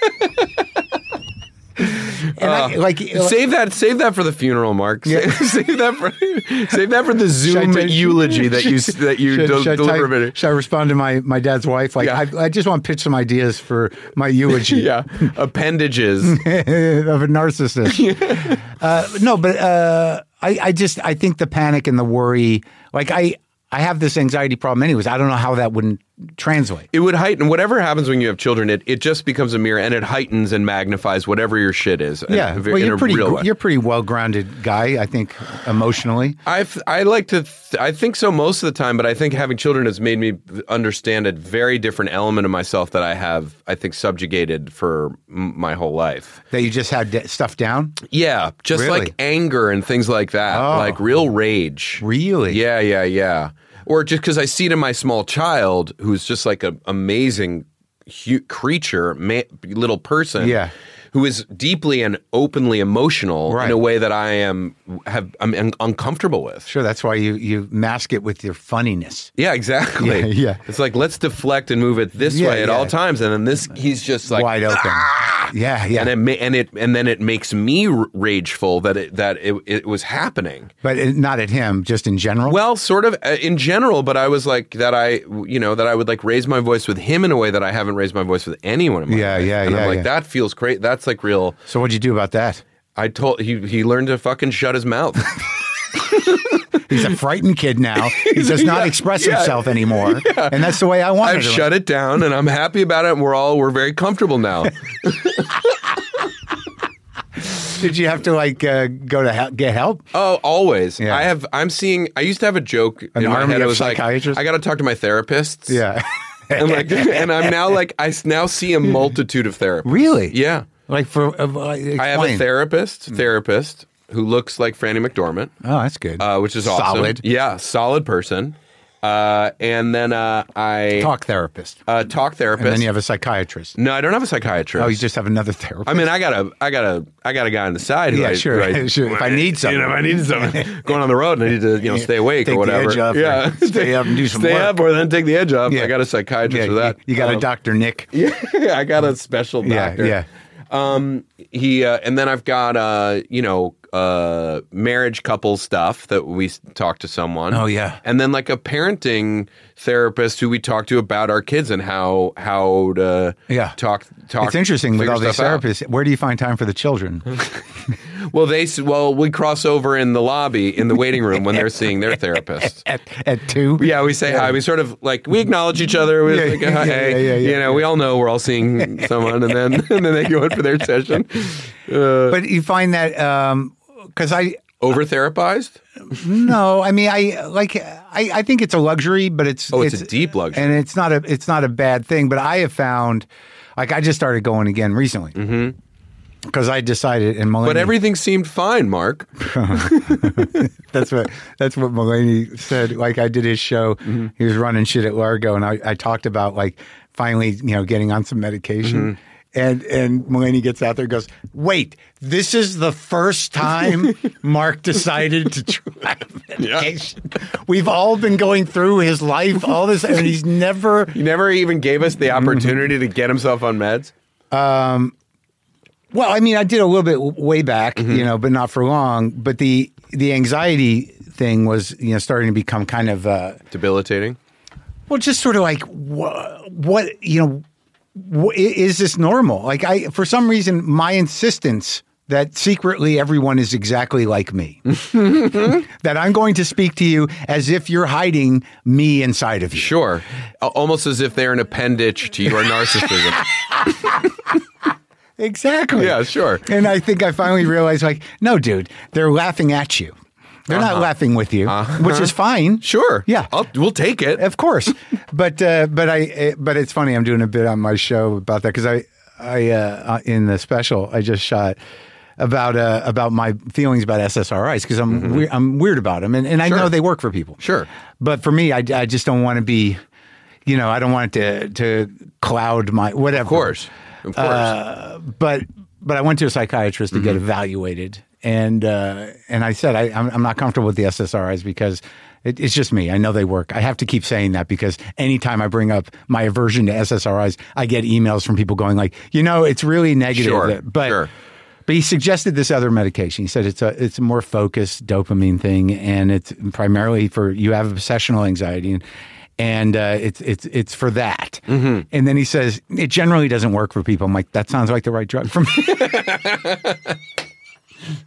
And I, like Save that, save that for the funeral, Mark. Yeah. Save, save that for, save that for the Zoom Should I tell- eulogy that you that you should, del- should I deliver. type- should I respond to my, my dad's wife? Like, Yeah. I, I just want to pitch some ideas for my eulogy Yeah, appendages. of a narcissist. uh, no, but uh, I, I just I think the panic and the worry. Like I I have this anxiety problem anyways. I don't know how that wouldn't translate. It would heighten whatever happens when you have children. It it just becomes a mirror, and it heightens and magnifies whatever your shit is. Yeah, in, well, in you're a pretty real way. you're pretty well grounded guy, I think, emotionally. I I like to th- I think so most of the time, but I think having children has made me understand a very different element of myself that I have I think subjugated for m- my whole life. That you just had d- stuff down. Yeah, just Really? like anger and things like that, Oh. like real rage. Really? Yeah, yeah, yeah. Or just because I see it in my small child, who's just like an amazing hu- creature, ma- little person, Yeah. who is deeply and openly emotional Right. in a way that I am have I'm un- uncomfortable with. Sure, that's why you you mask it with your funniness. Yeah, exactly. Yeah, yeah. It's like let's deflect and move it this Yeah, way at yeah. all times, and then this he's just like Wide open. "Ah!" Yeah, yeah. And it ma- and it and then it makes me r- rageful that it that it, it was happening. But it, not at him, just in general. Well, sort of uh, in general, but I was like that. I, you know, that I would like raise my voice with him in a way that I haven't raised my voice with anyone in my Yeah, life. yeah, and yeah, I'm like, yeah. that feels great. That's like real. So what'd you do about that? I told he he learned to fucking shut his mouth. He's a frightened kid now. He does not Yeah, express yeah, himself anymore, and that's the way I wanted I've him. shut it down, and I'm happy about it. And we're all we're very comfortable now. Did you have to like uh, go to hel- get help? Oh, always. Yeah. I have. I'm seeing. I used to have a joke An in my army head. I of was like, psychiatrists? I got to talk to my therapists. Yeah. And like, and I'm now like, I s- now see a multitude of therapists. Really? Yeah. Like for uh, I have a explain. therapist, therapist who looks like Franny McDormand, Oh, that's good. uh, which is awesome. Solid. Yeah, solid person. Uh, and then uh, I Talk therapist. uh, talk therapist. And then you have a psychiatrist. no, I don't have a psychiatrist. Oh, you just have another therapist. I mean, I got a, I got a, I got a guy on the side. Who Yeah, I, sure, who I- sure. If I need something. you know, if I need something, going on the road, and I need to, you know, stay awake Take or the whatever. edge off or yeah, stay up and do some stay work. up, or then take the edge off. Yeah. I got a psychiatrist yeah, for that. You, you got a Um, Doctor Nick. Yeah, I got a special Yeah, doctor. yeah. Um, he uh, and then I've got uh, you know, uh, marriage couple stuff that we s- talk to someone. Oh, yeah. and then like a parenting therapist who we talk to about our kids and how how to Yeah. talk talk. It's interesting with figure all these stuff out. therapists. Where do you find time for the children? Well, they s- well we cross over in the lobby in the waiting room when they're seeing their therapist. at at two? Yeah, we say hi. We sort of like we acknowledge each other. We Yeah, like, yeah, hi, yeah, hey, yeah, yeah, you know, we all know we're all seeing someone, and then and then they go in for their session. Uh, But you find that because I over therapized? no, I mean I like I, I think it's a luxury, but it's Oh, it's a deep luxury. and it's not a it's not a bad thing. But I have found like I just started going again recently because I decided and Mulaney, But everything seemed fine, Mark. that's what that's what Mulaney said. Like I did his show, he was running shit at Largo, and I, I talked about like finally you know getting on some medication. And and Mulaney gets out there and goes, wait, this is the first time Mark decided to try medication. We've all been going through his life, all this, and he's never. He never even gave us the opportunity to get himself on meds. Well, I mean, I did a little bit w- way back, you know, but not for long. But the the anxiety thing was, you know, starting to become kind of, uh, Debilitating. well, just sort of like, wha- what, you know, wh- i- is this normal? Like, I, for some reason, my insistence that secretly everyone is exactly like me, that I'm going to speak to you as if you're hiding me inside of you. Sure. Al- Almost as if they're an appendage to your narcissism. Exactly. Yeah, sure. And I think I finally realized, like, no, dude, they're laughing at you. They're not laughing with you, which is fine. Sure. Yeah. I'll, we'll take it. Of course, but uh, but I uh, but it's funny. I'm doing a bit on my show about that because I I uh, in the special I just shot about uh, about my feelings about S S R Is because I'm Mm-hmm. we- I'm weird about them and, and I Sure. know they work for people. Sure. but for me, I, I just don't want to be, you know, I don't want it to to cloud my whatever. Of course. Of course. Uh, but but I went to a psychiatrist to Mm-hmm. get evaluated, and uh, and I said I, I'm, I'm not comfortable with the S S R Is because it, it's just me. I know they work. I have to keep saying that because anytime I bring up my aversion to S S R Is, I get emails from people going like, you know, it's really negative. Sure, But sure. but he suggested this other medication. He said it's a it's a more focused dopamine thing, and it's primarily for you have obsessional anxiety, and and uh, it's it's it's for that. Mm-hmm. And then he says it generally doesn't work for people. I'm like, that sounds like the right drug for me.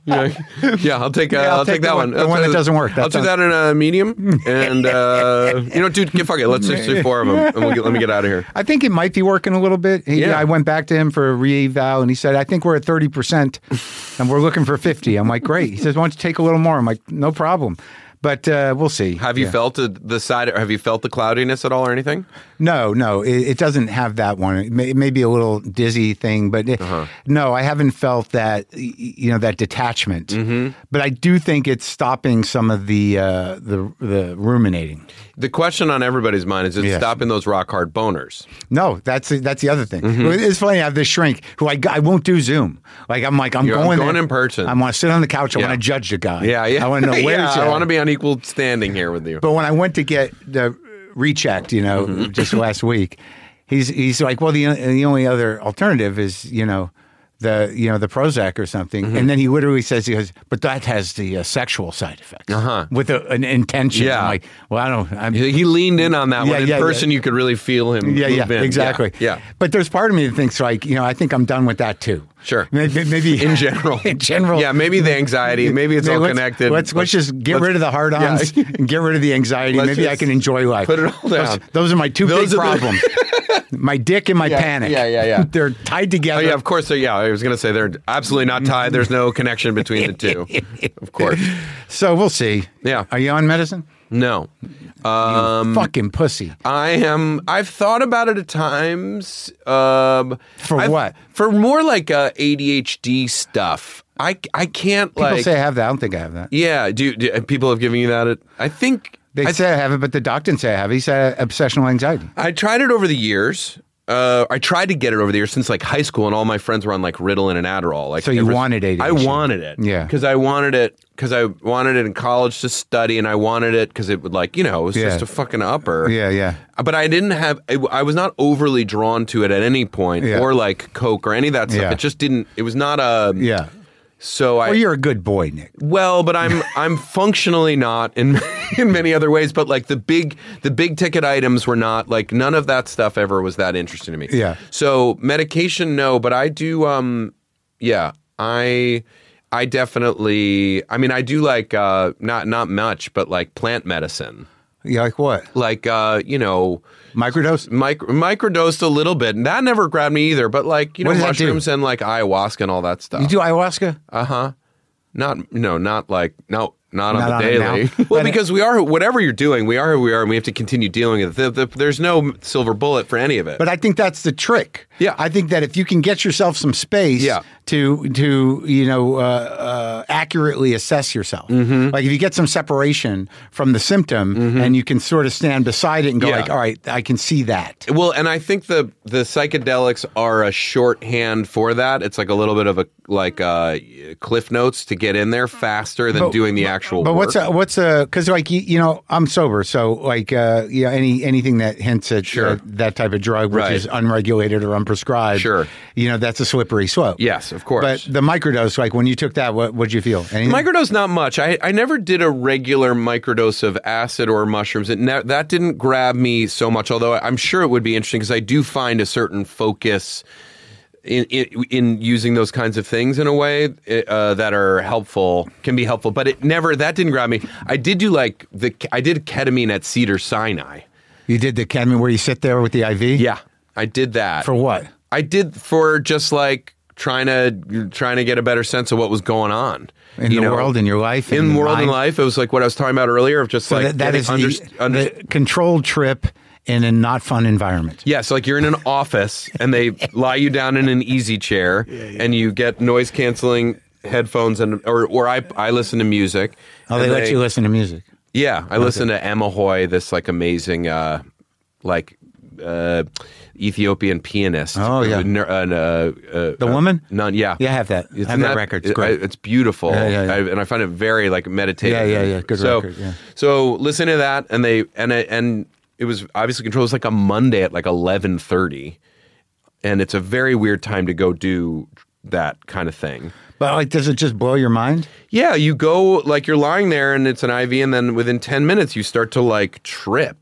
Yeah, yeah, I'll take. Uh, Yeah, I'll I'll take take the that one- one. the I'll one do- that doesn't work. I'll That do sounds- that in a medium, and uh, you know, dude, get fuck it. Let's just do four of them, and we'll get, let me get out of here. I think it might be working a little bit. He, Yeah. I went back to him for a re-eval, and he said, I think we're at thirty percent, and we're looking for fifty. I'm like, great. He says, why don't you take a little more? I'm like, no problem. But uh, we'll see. Have you Yeah. felt the, the side? Have you felt the cloudiness at all, or anything? No, no, it, it doesn't have that one. It may, it may be a little dizzy thing, but it, Uh-huh. no, I haven't felt that, y- you know, that detachment. Mm-hmm. But I do think it's stopping some of the uh, the the ruminating. The question on everybody's mind is: it's Yes. stopping those rock hard boners. No, that's that's the other thing. Mm-hmm. It's funny. I have this shrink who I, I won't do Zoom. Like I'm like I'm You're- I'm going going there. in person. I want to sit on the couch. I Yeah. want to judge the guy. Yeah, yeah. I want to know where's yeah, he I at. want to be on equal standing here with you. But when I went to get the rechecked, you know, Mm-hmm. just last week, he's he's like, well, the the only other alternative is, you know, the you know the Prozac or something, Mm-hmm. and then he literally says, he goes, but that has the uh, sexual side effects Uh-huh. with a, an intention. Yeah. I'm like, well, I don't. I'm, He he leaned in on that Yeah, one. In yeah, person, yeah. you could really feel him. Yeah, move yeah, in. exactly. Yeah, yeah. But there's part of me that thinks like, you know, I think I'm done with that too. Sure. Maybe, maybe In general. in general. Yeah, maybe the anxiety. Maybe it's Maybe all let's- connected. Let's let's just get let's- rid of the hard-ons Yeah. and get rid of the anxiety. Let's Maybe I just can enjoy life. put it all down. Those, those are my two Those big are the- problems. My dick and my Yeah, panic. yeah, yeah, yeah. They're tied together. Oh yeah, of course. So yeah, I was going to say they're absolutely not tied. There's no connection between the two. Of course. So we'll see. Yeah. Are you on medicine? No. You Um, fucking pussy. I am. I've thought about it at times. Um, For I've- what? For more like uh, A D H D stuff. I I can't People like. say I have that. I don't think I have that. yeah. Do, do people have given you that? I think They I, say I have it, but the doctor didn't say I have it. He said obsessional anxiety. I tried it over the years. Uh, I tried to get it over the years since like high school, and all my friends were on like Ritalin and Adderall. Like, So you it was- wanted A D H D? I wanted it, Yeah. because I wanted it because I wanted it in college to study, and I wanted it because it would like you know it was Yeah. just a fucking upper. Yeah, yeah. But I didn't have. I, I was not overly drawn to it at any point, Yeah. or like Coke or any of that stuff. Yeah. It just didn't. It was not a. Yeah. So I. Well, you're a good boy, Nick. Well, but I'm I'm functionally not in in many other ways. But like the big the big ticket items were not like none of that stuff ever was that interesting to me. Yeah. So medication, no, but I do. Um, yeah, I I definitely. I mean, I do like uh, not not much, but like plant medicine. You like what? Like uh, you know. Microdose? Micro, microdosed a little bit, and that never grabbed me either. But like you know, What does that do? mushrooms and like ayahuasca and all that stuff. You do ayahuasca? Uh huh. Not no, not like no, not, Not on on the it daily. now? Well, But- because we are whatever you're doing, we are who we are, and we have to continue dealing with it. The, the, there's no silver bullet for any of it. But I think that's the trick. Yeah. I think that if you can get yourself some space Yeah. to to you know uh, uh, accurately assess yourself, Mm-hmm. like if you get some separation from the symptom and you can sort of stand beside it and go Yeah. like, all right, I can see that. well, and I think the the psychedelics are a shorthand for that. It's like a little bit of a like uh, cliff notes to get in there faster than But- doing the actual. But work. what's a, what's a because like you, you know I'm sober, so like uh, you know any anything that hints at Sure. uh, that type of drug, which Right. is unregulated or unprescribed, Sure. you know that's a slippery slope. Yes, of course. But the microdose, like when you took that, what what'd you feel? Anything? Microdose, not much. I, I never did a regular microdose of acid or mushrooms. It ne- that didn't grab me so much, although I'm sure it would be interesting because I do find a certain focus in, in in using those kinds of things in a way uh, that are helpful, can be helpful. But it never, that didn't grab me. I did do like, the I did ketamine at Cedars-Sinai. You did the ketamine where you sit there with the I V? Yeah, I did that. For what? I did for just like trying to trying to get a better sense of what was going on In you the know? world, in your life? in in the world mind? and life. It was like what I was talking about earlier of just So like that, that getting is the, under- under- the controlled trip in a not fun environment. yeah, so like you're in an office and they lie you down in an easy chair and you get noise canceling headphones and or or I I listen to music. Oh, they and let you listen to music. Yeah, I listen to Emma Hoy, this like amazing uh like uh Ethiopian pianist. Oh, yeah. Uh, uh, uh, The woman? None, yeah. Yeah, I have that. I have that record. It's it- great. I- it's beautiful. Yeah, yeah, yeah. I, and I find it very like meditative. Yeah, yeah, yeah. Good so, record, yeah. So listen to that, and they and it, and it was obviously controlled. It was like a Monday at like eleven thirty, and it's a very weird time to go do that kind of thing. But like, does it just blow your mind? Yeah, you go like you're lying there, and it's an I V, and then within ten minutes you start to like trip.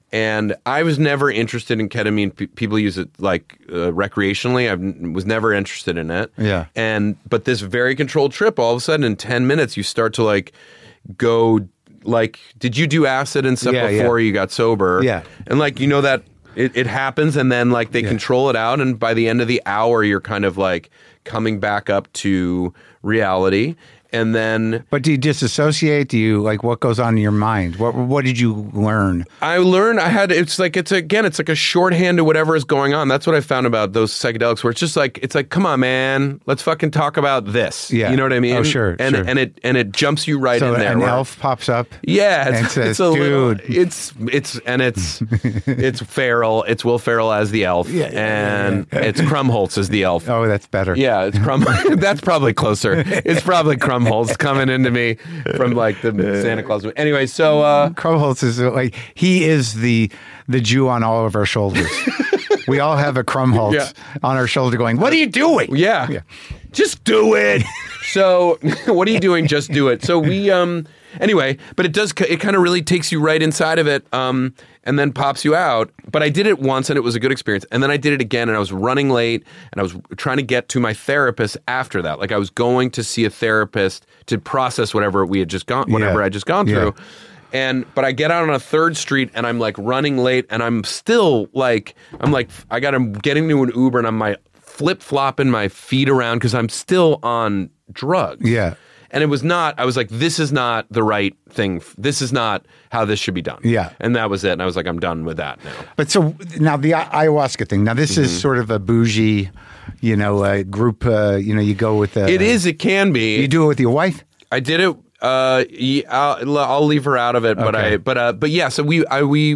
And I was never interested in ketamine. P- people use it like uh, recreationally. I n- was never interested in it. Yeah. And but this very controlled trip, all of a sudden in ten minutes, you start to like go like, did you do acid and stuff Yeah, before yeah. you got sober? Yeah. And like, you know that it, it happens and then like they Yeah. control it out. And by the end of the hour, you're kind of like coming back up to reality. And then But do you disassociate? Do you like what goes on in your mind? What what did you learn? I learned I had it's like it's again it's like a shorthand to whatever is going on. That's what I found about those psychedelics where it's just like it's like come on man, let's fucking talk about this. Yeah. You know what I mean? Oh, sure, And sure. and it and it jumps you right So in there. an where- elf pops up. Yeah, it's, and says, it's a little, "Dude." it's it's and it's it's Ferrell. It's Will Ferrell as the elf, Yeah, yeah, yeah, and it's Krumholtz as the elf. Oh, that's better. Yeah, it's Crum. That's probably closer. It's probably Krumholtz coming into me from like the Santa Claus. Anyway, so uh, Krumholtz is like he is the the Jew on all of our shoulders. We all have a Krumholtz Yeah. on our shoulder, going, "What are you doing?" yeah, Yeah. just do it. So, what are you doing? Just do it. So we um anyway, but it does it kind of really takes you right inside of it um and then pops you out. But I did it once and it was a good experience. And then I did it again and I was running late and I was trying to get to my therapist after that. Like I was going to see a therapist to process whatever we had just gone whatever Yeah. I just gone Yeah. through. And but I get out on a third street and I'm like running late and I'm still like I'm like I got I'm getting to an Uber and I'm my flip flopping my feet around because I'm still on drugs. Yeah. And it was not, I was like, this is not the right thing. This is not how this should be done. Yeah. And that was it. And I was like, I'm done with that now. But so now the a- ayahuasca thing. Now this Mm-hmm. is sort of a bougie, you know, uh, group. Uh, you know, you go with. Uh, It is, it can be. You do it with your wife. I did it. Uh, ye- I'll, I'll leave her out of it, but Okay. I, but uh, but yeah. So we, I, we,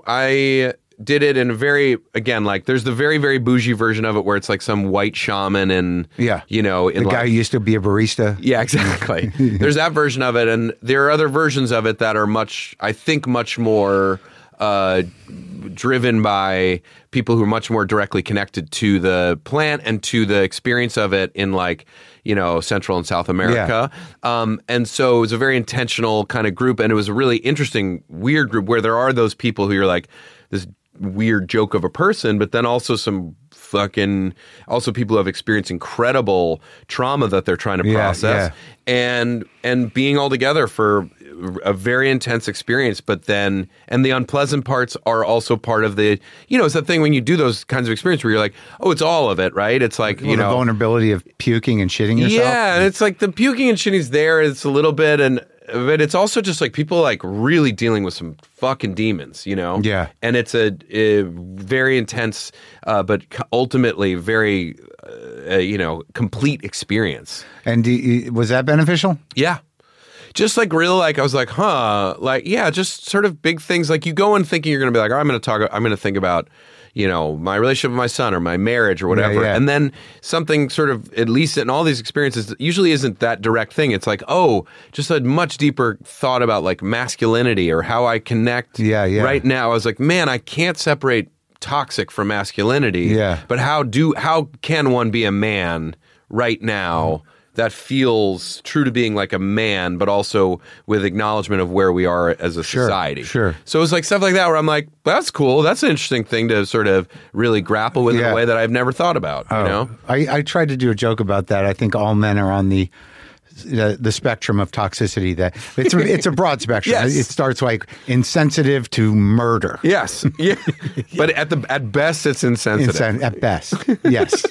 I did it in a very again like there's the very very bougie version of it where it's like some white shaman and Yeah. you know in The like, guy who used to be a barista. Yeah, exactly. There's that version of it, and there are other versions of it that are much, I think, much more uh, driven by people who are much more directly connected to the plant and to the experience of it in like, you know, Central and South America. Um, and so it was a very intentional kind of group, and it was a really interesting, weird group where there are those people who you're like, this weird joke of a person, but then also some fucking also people who have experienced incredible trauma that they're trying to Yeah, process yeah. and and being all together for a very intense experience. But then and the unpleasant parts are also part of the, you know, it's that thing when you do those kinds of experience where you're like, oh, it's all of it, right? It's like, you Well, know, the vulnerability of puking and shitting yourself. yeah, and it's like the puking and shitting's there. It's a little bit, and but it's also just like people like really dealing with some fucking demons, you know. Yeah. and it's a, a very intense, uh, but ultimately very, uh, you know, complete experience. And do you, was that beneficial? Yeah. Just like real, like I was like, huh, like yeah, just sort of big things. Like you go in thinking you're going to be like, oh, I'm going to talk, I'm going to think about, you know, my relationship with my son or my marriage or whatever, yeah. and then something sort of, at least in all these experiences, usually isn't that direct thing. It's like, oh, just a much deeper thought about like masculinity or how I connect. Yeah, yeah. Right now, I was like, man, I can't separate toxic from masculinity. Yeah. But how do how can one be a man right now? That feels true to being like a man, but also with acknowledgement of where we are as a Sure, society. sure. So it's like stuff like that where I'm like, that's cool. That's an interesting thing to sort of really grapple with in Yeah. a way that I've never thought about. You know? I, I tried to do a joke about that. I think all men are on the the, the spectrum of toxicity. That it's a, it's a broad spectrum. Yes. It starts like insensitive to murder. Yes. Yeah. But at the at best, it's insensitive. Insen- at best, yes.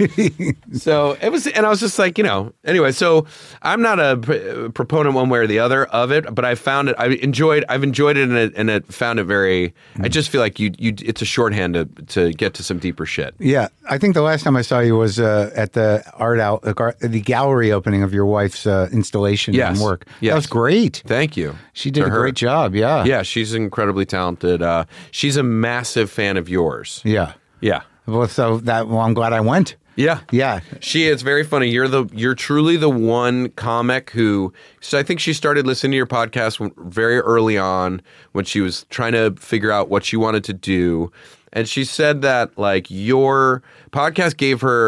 So it was, and I was just like, you know, anyway, so I'm not a pr- proponent one way or the other of it, but I found it, I enjoyed, I've enjoyed it and it, and it found it very, I just feel like you, you, it's a shorthand to, to get to some deeper shit. Yeah, I think the last time I saw you was uh, at the art out the, gar- the gallery opening of your wife's uh, installation Yes. and work. Yes. That was great. Thank you. She did To a her. great job. Yeah, Yeah, she's incredibly talented. Uh, she's a massive fan of yours. yeah. Yeah. Well, so that well, I'm glad I went. Yeah. Yeah, She, it's very funny. You're the, you're truly the one comic who, so I think she started listening to your podcast when- very early on when she was trying to figure out what she wanted to do. And she said that like your podcast gave her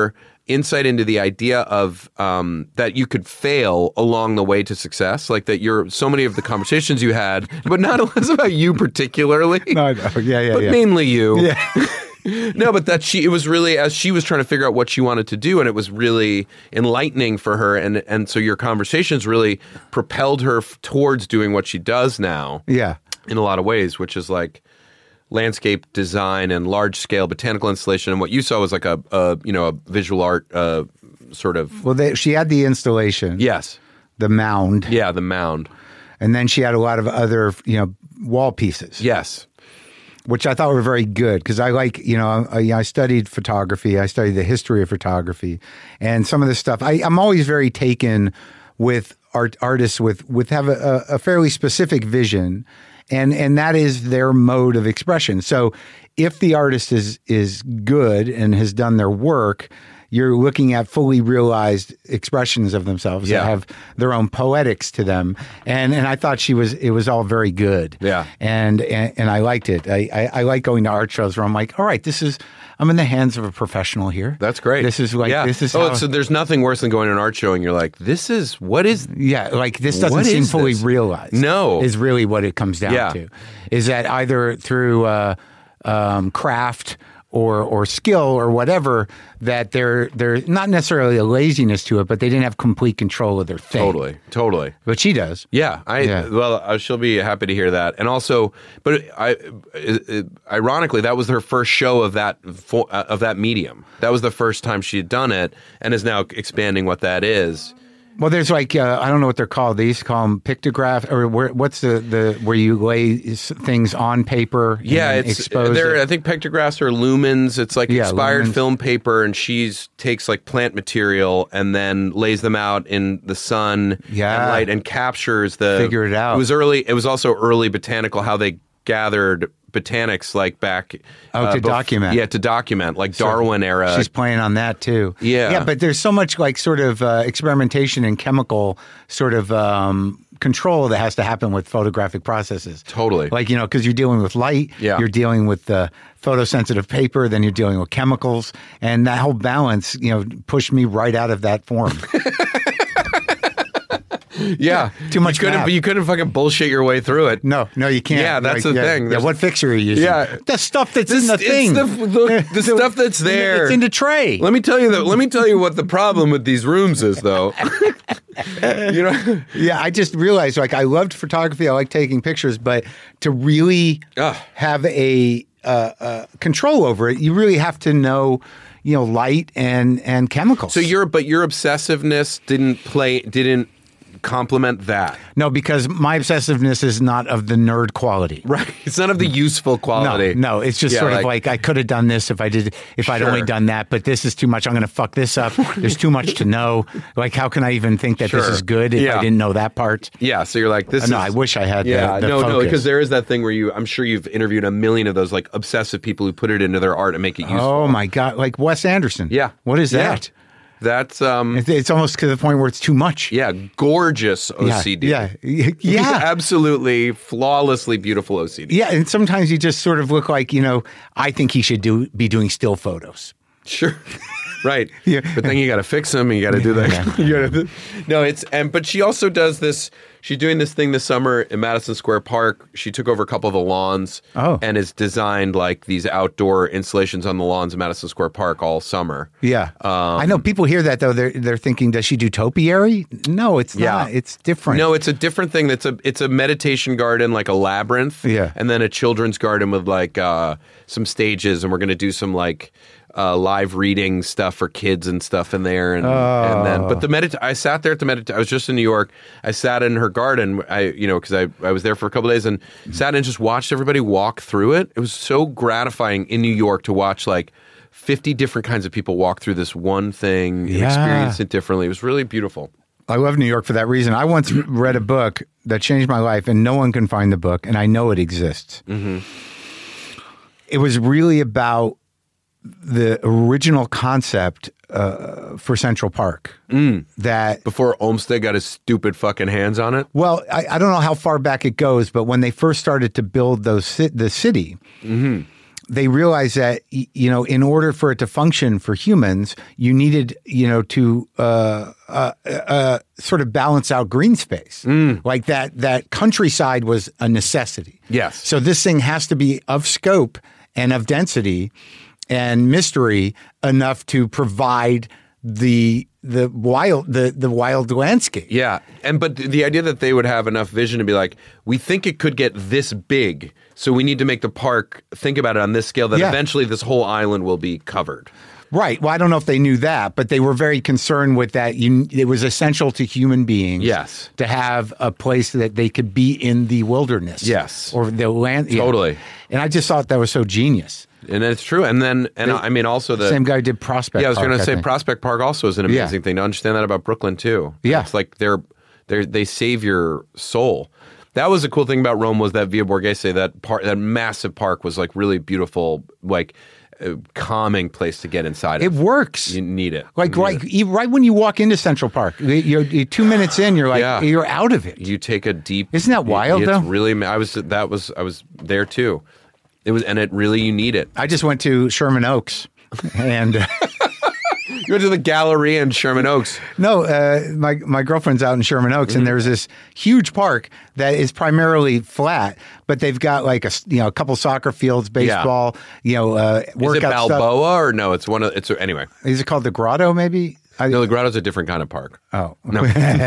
insight into the idea of um, that you could fail along the way to success. Like that you're so many of the conversations you had, but not less about you particularly. No, no. Yeah, yeah, but yeah. mainly you. Yeah. No, but that she, it was really, as she was trying to figure out what she wanted to do, and it was really enlightening for her. And, and so your conversations really propelled her f- towards doing what she does now. Yeah. In a lot of ways, which is like landscape design and large scale botanical installation. And what you saw was like a, a you know, a visual art uh, sort of. Well, they, she had the installation. Yes. The mound. Yeah, the mound. And then she had a lot of other, you know, wall pieces. Yes. Which I thought were very good because I like, you know, I, I studied photography. I studied the history of photography, and some of this stuff. I, I'm always very taken with art artists with with have a, a fairly specific vision, and and that is their mode of expression. So, if the artist is is good and has done their work, you're looking at fully realized expressions of themselves Yeah. that have their own poetics to them. And and I thought she was, it was all very good. Yeah. And and, and I liked it. I, I, I like going to art shows where I'm like, all right, this is, I'm in the hands of a professional here. That's great. This is like, yeah. this is oh, how, so there's nothing worse than going to an art show and you're like, this is, what is, yeah, like this doesn't What seem is fully this? realized. No. Is really what it comes down Yeah. to. Is that either through uh, um, craft or or skill or whatever, that they're they're not necessarily a laziness to it, but they didn't have complete control of their thing. totally, totally. But she does. Yeah, I Yeah. well, uh, she'll be happy to hear that. And also, but I, it, it, ironically, that was her first show of that fo- uh, of that medium. That was the first time she had done it, and is now expanding what that is. Well, there's like uh, I don't know what they're called. They used to call them pictograph, or where, what's the, the where you lay s- things on paper? And Yeah, then it's expose there. it? I think pictographs are lumens. It's like Yeah, expired lumens. film paper, and she's takes like plant material and then lays them out in the sun Yeah. and light and captures the. Figure it out. It was early. It was also early botanical how they gathered botanics like back. Oh, to bef- document. Yeah, to document like Darwin era. She's playing on that too. Yeah. yeah. But there's so much like sort of uh, experimentation and chemical sort of um, control that has to happen with photographic processes. Totally. Like, you know, because you're dealing with light. Yeah. You're dealing with uh, photosensitive paper. Then you're dealing with chemicals, and that whole balance, you know, pushed me right out of that form. Yeah, Too much You couldn't, math. but you couldn't fucking bullshit your way through it. No, no, you can't. Yeah, that's Like, the yeah, thing. Yeah, There's- what fixture are you using? Yeah. the stuff that's This- in the it's thing. the- the- the stuff that's there. It's in the tray. Let me tell you that. Let me tell you what the problem with these rooms is, though. You know, Yeah, I just realized, like, I loved photography. I like taking pictures, but to really Ugh. have a uh, uh, control over it, you really have to know, you know, light and and chemicals. so your but your obsessiveness didn't play didn't complement that, no, because my obsessiveness is not of the nerd quality. right? It's not of the useful No, quality. no, it's just Yeah, sort of like I could have done this if I did if I'd Sure. only done that, but this is too much. I'm going to fuck this up. There's too much to know. Like, how can I even think that this Sure. is good if Yeah. I didn't know that part? Yeah, so you're like this. Uh, no, is, I wish I had the- Yeah, the no, no, focus. because there is that thing where you. I'm sure you've interviewed a million of those like obsessive people who put it into their art and make it useful. Oh my God, like Wes Anderson. Yeah, What is Yeah. that? That's um. It's, it's almost to the point where it's too much. Yeah, gorgeous O Yeah, C D. yeah, yeah. absolutely flawlessly beautiful O C D. Yeah, and sometimes you just sort of look like, you know, I think he should do be doing still photos. Sure. Right. Yeah. But then you got to fix them and you got to do that. You gotta, no, it's, and, but she also does this, she's doing this thing this summer in Madison Square Park. She took over a couple of the lawns Oh. and has designed like these outdoor installations on the lawns of Madison Square Park all summer. Yeah. Um, I know people hear that, though. They're, they're thinking, does she do topiary? No, it's Yeah. not. It's different. No, it's a different thing. That's a it's a meditation garden, like a labyrinth. Yeah. And then a children's garden with like uh, some stages, and we're gonna do some like uh, live reading stuff for kids and stuff in there. And, and then, but the medit I sat there at the medit I was just in New York. I sat in her garden. I you know because I I was there for a couple of days and sat and just watched everybody walk through it. It was so gratifying in New York to watch like fifty different kinds of people walk through this one thing and Yeah. experience it differently. It was really beautiful. I love New York for that reason. I once read a book that changed my life, and no one can find the book, and I know it exists. Mm-hmm. It was really about the original concept uh, for Central Park. Mm. That Before Olmsted got his stupid fucking hands on it. Well, I, I don't know how far back it goes, but when they first started to build those ci- the city, they realized that, y- you know, in order for it to function for humans, you needed, you know, to uh, uh, uh, sort of balance out green space. Mm. Like that, that countryside was a necessity. Yes. So this thing has to be of scope and of density and mystery enough to provide the the wild the the wild landscape. Yeah, and but the idea that they would have enough vision to be like, we think it could get this big, so we need to make the park think about it on this scale that Yeah. eventually this whole island will be covered. Right. Well, I don't know if they knew that, but they were very concerned with that. You, it was essential to human beings, Yes. to have a place that they could be in the wilderness, Yes. or the land. yeah. Totally. And I just thought that was so genius. And it's true. And then, and I mean, also the Same guy who did Prospect. Yeah, I was Park, going to say think. Prospect Park also is an Yeah. amazing thing to understand that about Brooklyn too. Yeah. It's like they're they they save your soul. That was the cool thing about Rome was that Via Borghese, that part, that massive park was like really beautiful, like uh, calming place to get inside. It of. works. You need it. Like You right, need it. e- right when you walk into Central Park, you're, you're two minutes in, you're like Yeah. you're out of it. You take a deep. Isn't that wild, it's though? Really, I was that was I was there too. It was, and it really you need it. I just went to Sherman Oaks, and uh, You went to the Galleria in Sherman Oaks. no, uh, my my girlfriend's out in Sherman Oaks, Mm-hmm. and there's this huge park that is primarily flat, but they've got like a s- you know a couple soccer fields, baseball, you know, uh, Is it workout Balboa stuff. or no? It's one of it's anyway. Is it called the Grotto? Maybe. I, No, the Grotto's a different kind of park. oh No.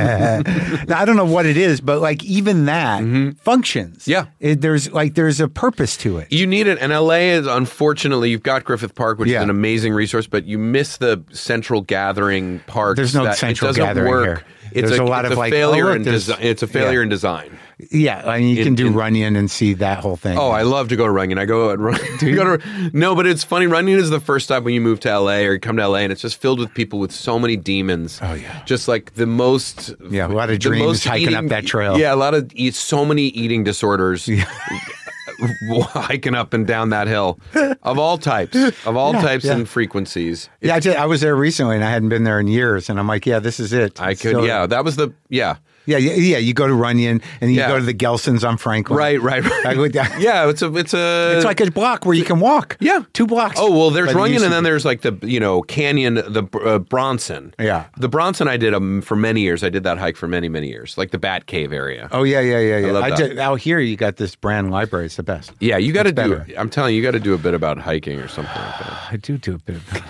Now, I don't know what it is, but like even that functions. Mm-hmm. Yeah. It, there's like there's a purpose to it. You need it, and L A is unfortunately you've got Griffith Park, which Yeah. is an amazing resource, but you miss the central gathering park. There's no central it doesn't gathering work. here. It's There's a, a lot it's of a like, failure oh, look, in there's- design. It's a failure yeah. in design. Yeah, I mean you In- can do in- Runyon and see that whole thing. Oh, I love to go to Runyon. I go. Do you go to? No, but it's funny. Runyon is the first stop when you move to L A or you come to L A, and it's just filled with people with so many demons. Oh, yeah. just like the most. Yeah, a lot of the dreams most hiking up that trail. Yeah, a lot of eat so many eating disorders. Hiking up and down that hill, of all types, of all Yeah, types yeah. and frequencies. Yeah, I, just, I was there recently and I hadn't been there in years, and I'm like, yeah, this is it. I could, So- yeah. That was the, yeah, yeah, yeah, yeah. You go to Runyon and you Yeah. go to the Gelsons on Franklin. right, right, right. I would- yeah, it's a, it's a, It's like a block where you can walk. yeah, two blocks. Oh well, there's But it Runyon, used and to then be- there's like the you know canyon, the uh, Bronson. Yeah. the Bronson I did um, for many years. I did that hike for many many years, like the Bat Cave area. Oh yeah, yeah, yeah, yeah. love I that. did, out here, you got this brand library. It's the best. Yeah, you got to It's do. better. I'm telling you, you got to do a bit about hiking or something like that. I do do a bit of that.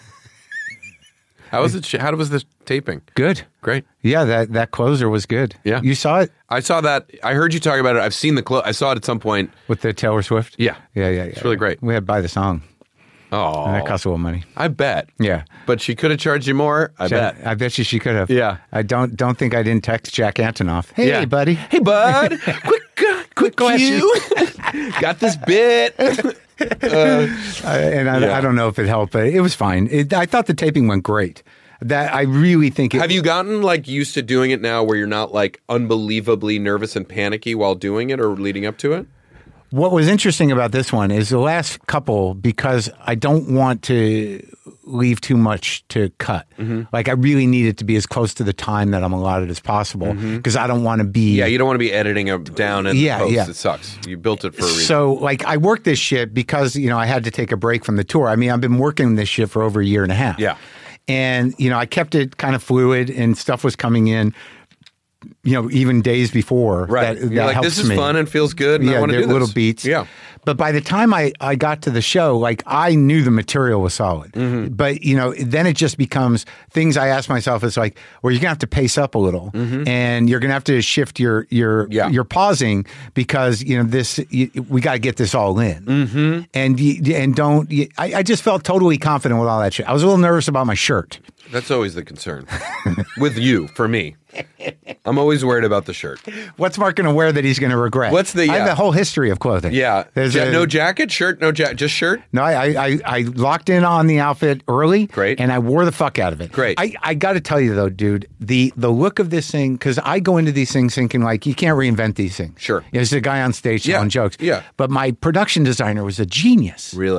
How was it? How was this taping? Good. Great. Yeah, that that closer was good. Yeah. You saw it I saw that. I heard you talk about it. I've seen the. Clo- I saw it at some point. with the Taylor Swift? Yeah. Yeah, yeah, yeah. It's really great. We had to buy the song. Oh, And that cost a little money. I bet. Yeah. But she could have charged you more. I bet. I bet you she could have. Yeah. I don't don't think I didn't text Jack Antonoff. Hey, Yeah. buddy. Hey, bud. quick, uh, quick question. cue. Got this bit. Uh, and I, Yeah. I don't know if it helped, but it was fine. It, I thought the taping went great. That I really think. It, Have you gotten like used to doing it now, where you're not like unbelievably nervous and panicky while doing it or leading up to it? What was interesting about this one is the last couple, because I don't want to leave too much to cut. Mm-hmm. Like I really need it to be as close to the time that I'm allotted as possible, because I don't want to be. Mm-hmm. Yeah, you don't want to be editing it down in Yeah, post. yeah. It sucks. You built it for a reason. So, like, I worked this shit because, you know, I had to take a break from the tour. I mean, I've been working this shit for over a year and a half. Yeah. And, you know, I kept it kind of fluid and stuff was coming in, you know, even days before. right. That, You're that like, helps this is me. fun and feels good. And I Yeah, want to they're do this. little beats. Yeah. But by the time I, I got to the show, like I knew the material was solid. Mm-hmm. But, you know, then it just becomes things I ask myself is like, well, you're going to have to pace up a little and you're going to have to shift your your Mm-hmm. Yeah. your pausing because, you know, this you, we got to get this all in. Mm-hmm. And you, and don't you, I, I just felt totally confident with all that shit. I was a little nervous about my shirt. That's always the concern with you, for me. I'm always worried about the shirt. What's Mark going to wear that he's going to regret? What's the- I have yeah. a whole history of clothing. Yeah. There's Ja- a- no jacket, shirt, no jacket, just shirt. No, I, I I locked in on the outfit early. Great. And I wore the fuck out of it. Great. I, I got to tell you, though, dude, the, the look of this thing, because I go into these things thinking, like, you can't reinvent these things. Sure. There's a guy on stage Yeah, telling jokes. yeah. But my production designer was a genius. Really?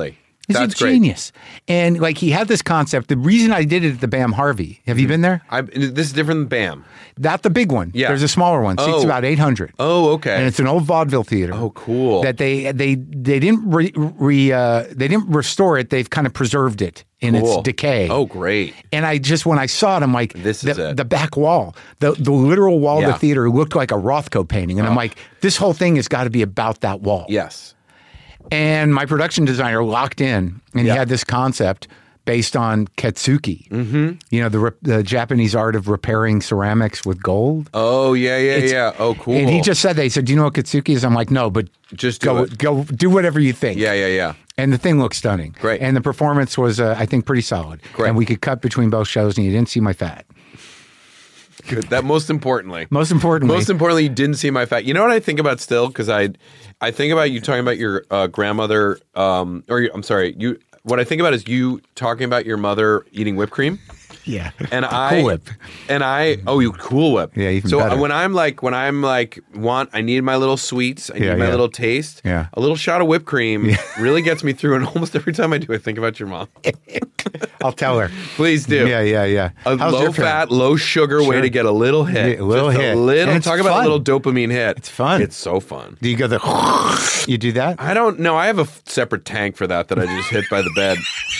He's That's a great. genius. And like he had this concept. The reason I did it at the Bam Harvey, have you been there? I, this is different than BAM. Not the big one. Yeah. There's a smaller one. Seats Oh. about eight hundred. Oh, okay. And it's an old vaudeville theater. Oh, cool. That they they they didn't re, re uh, they didn't restore it. They've kind of preserved it in Cool. its decay. Oh, great. And I just when I saw it, I'm like, This the, is it. the back wall, the the literal wall Yeah. of the theater looked like a Rothko painting, and I'm like, this whole thing has got to be about that wall. Yes. And my production designer locked in, and Yeah. he had this concept based on Ketsuki. Mm-hmm. You know, the re- the Japanese art of repairing ceramics with gold. Oh, yeah, yeah, It's- yeah. Oh, cool. And he just said that. He said, "Do you know what Ketsuki is?" I'm like, "No, but Just do go it." go do whatever you think." Yeah, yeah, yeah. And the thing looked stunning. Great. And the performance was, uh, I think, pretty solid. Great. And we could cut between both shows, and you didn't see my fat. Good. That most importantly. Most importantly, Most importantly, you didn't see my fat. You know what I think about still? Because I, I think about you talking about your uh, grandmother, um, or your, I'm sorry, you. What I think about is you talking about your mother eating whipped cream. yeah. And I, Cool Whip. and I, oh, you Cool Whip. Yeah, even so better. when I'm like, when I'm like, want, I need my little sweets, I Yeah, need my yeah. little taste. Yeah. A little shot of whipped cream really gets me through. And almost every time I do, I think about your mom. I'll tell her. Please do. Yeah, yeah, yeah. A How's your low fat, low sugar way Sure. to get a little hit. Yeah, a little Just hit. A little, And it's talk about fun. a little dopamine hit. It's fun. It's so fun. Do you go the? You do that? I don't know. I have a f- separate tank for that that I just hit by the bed.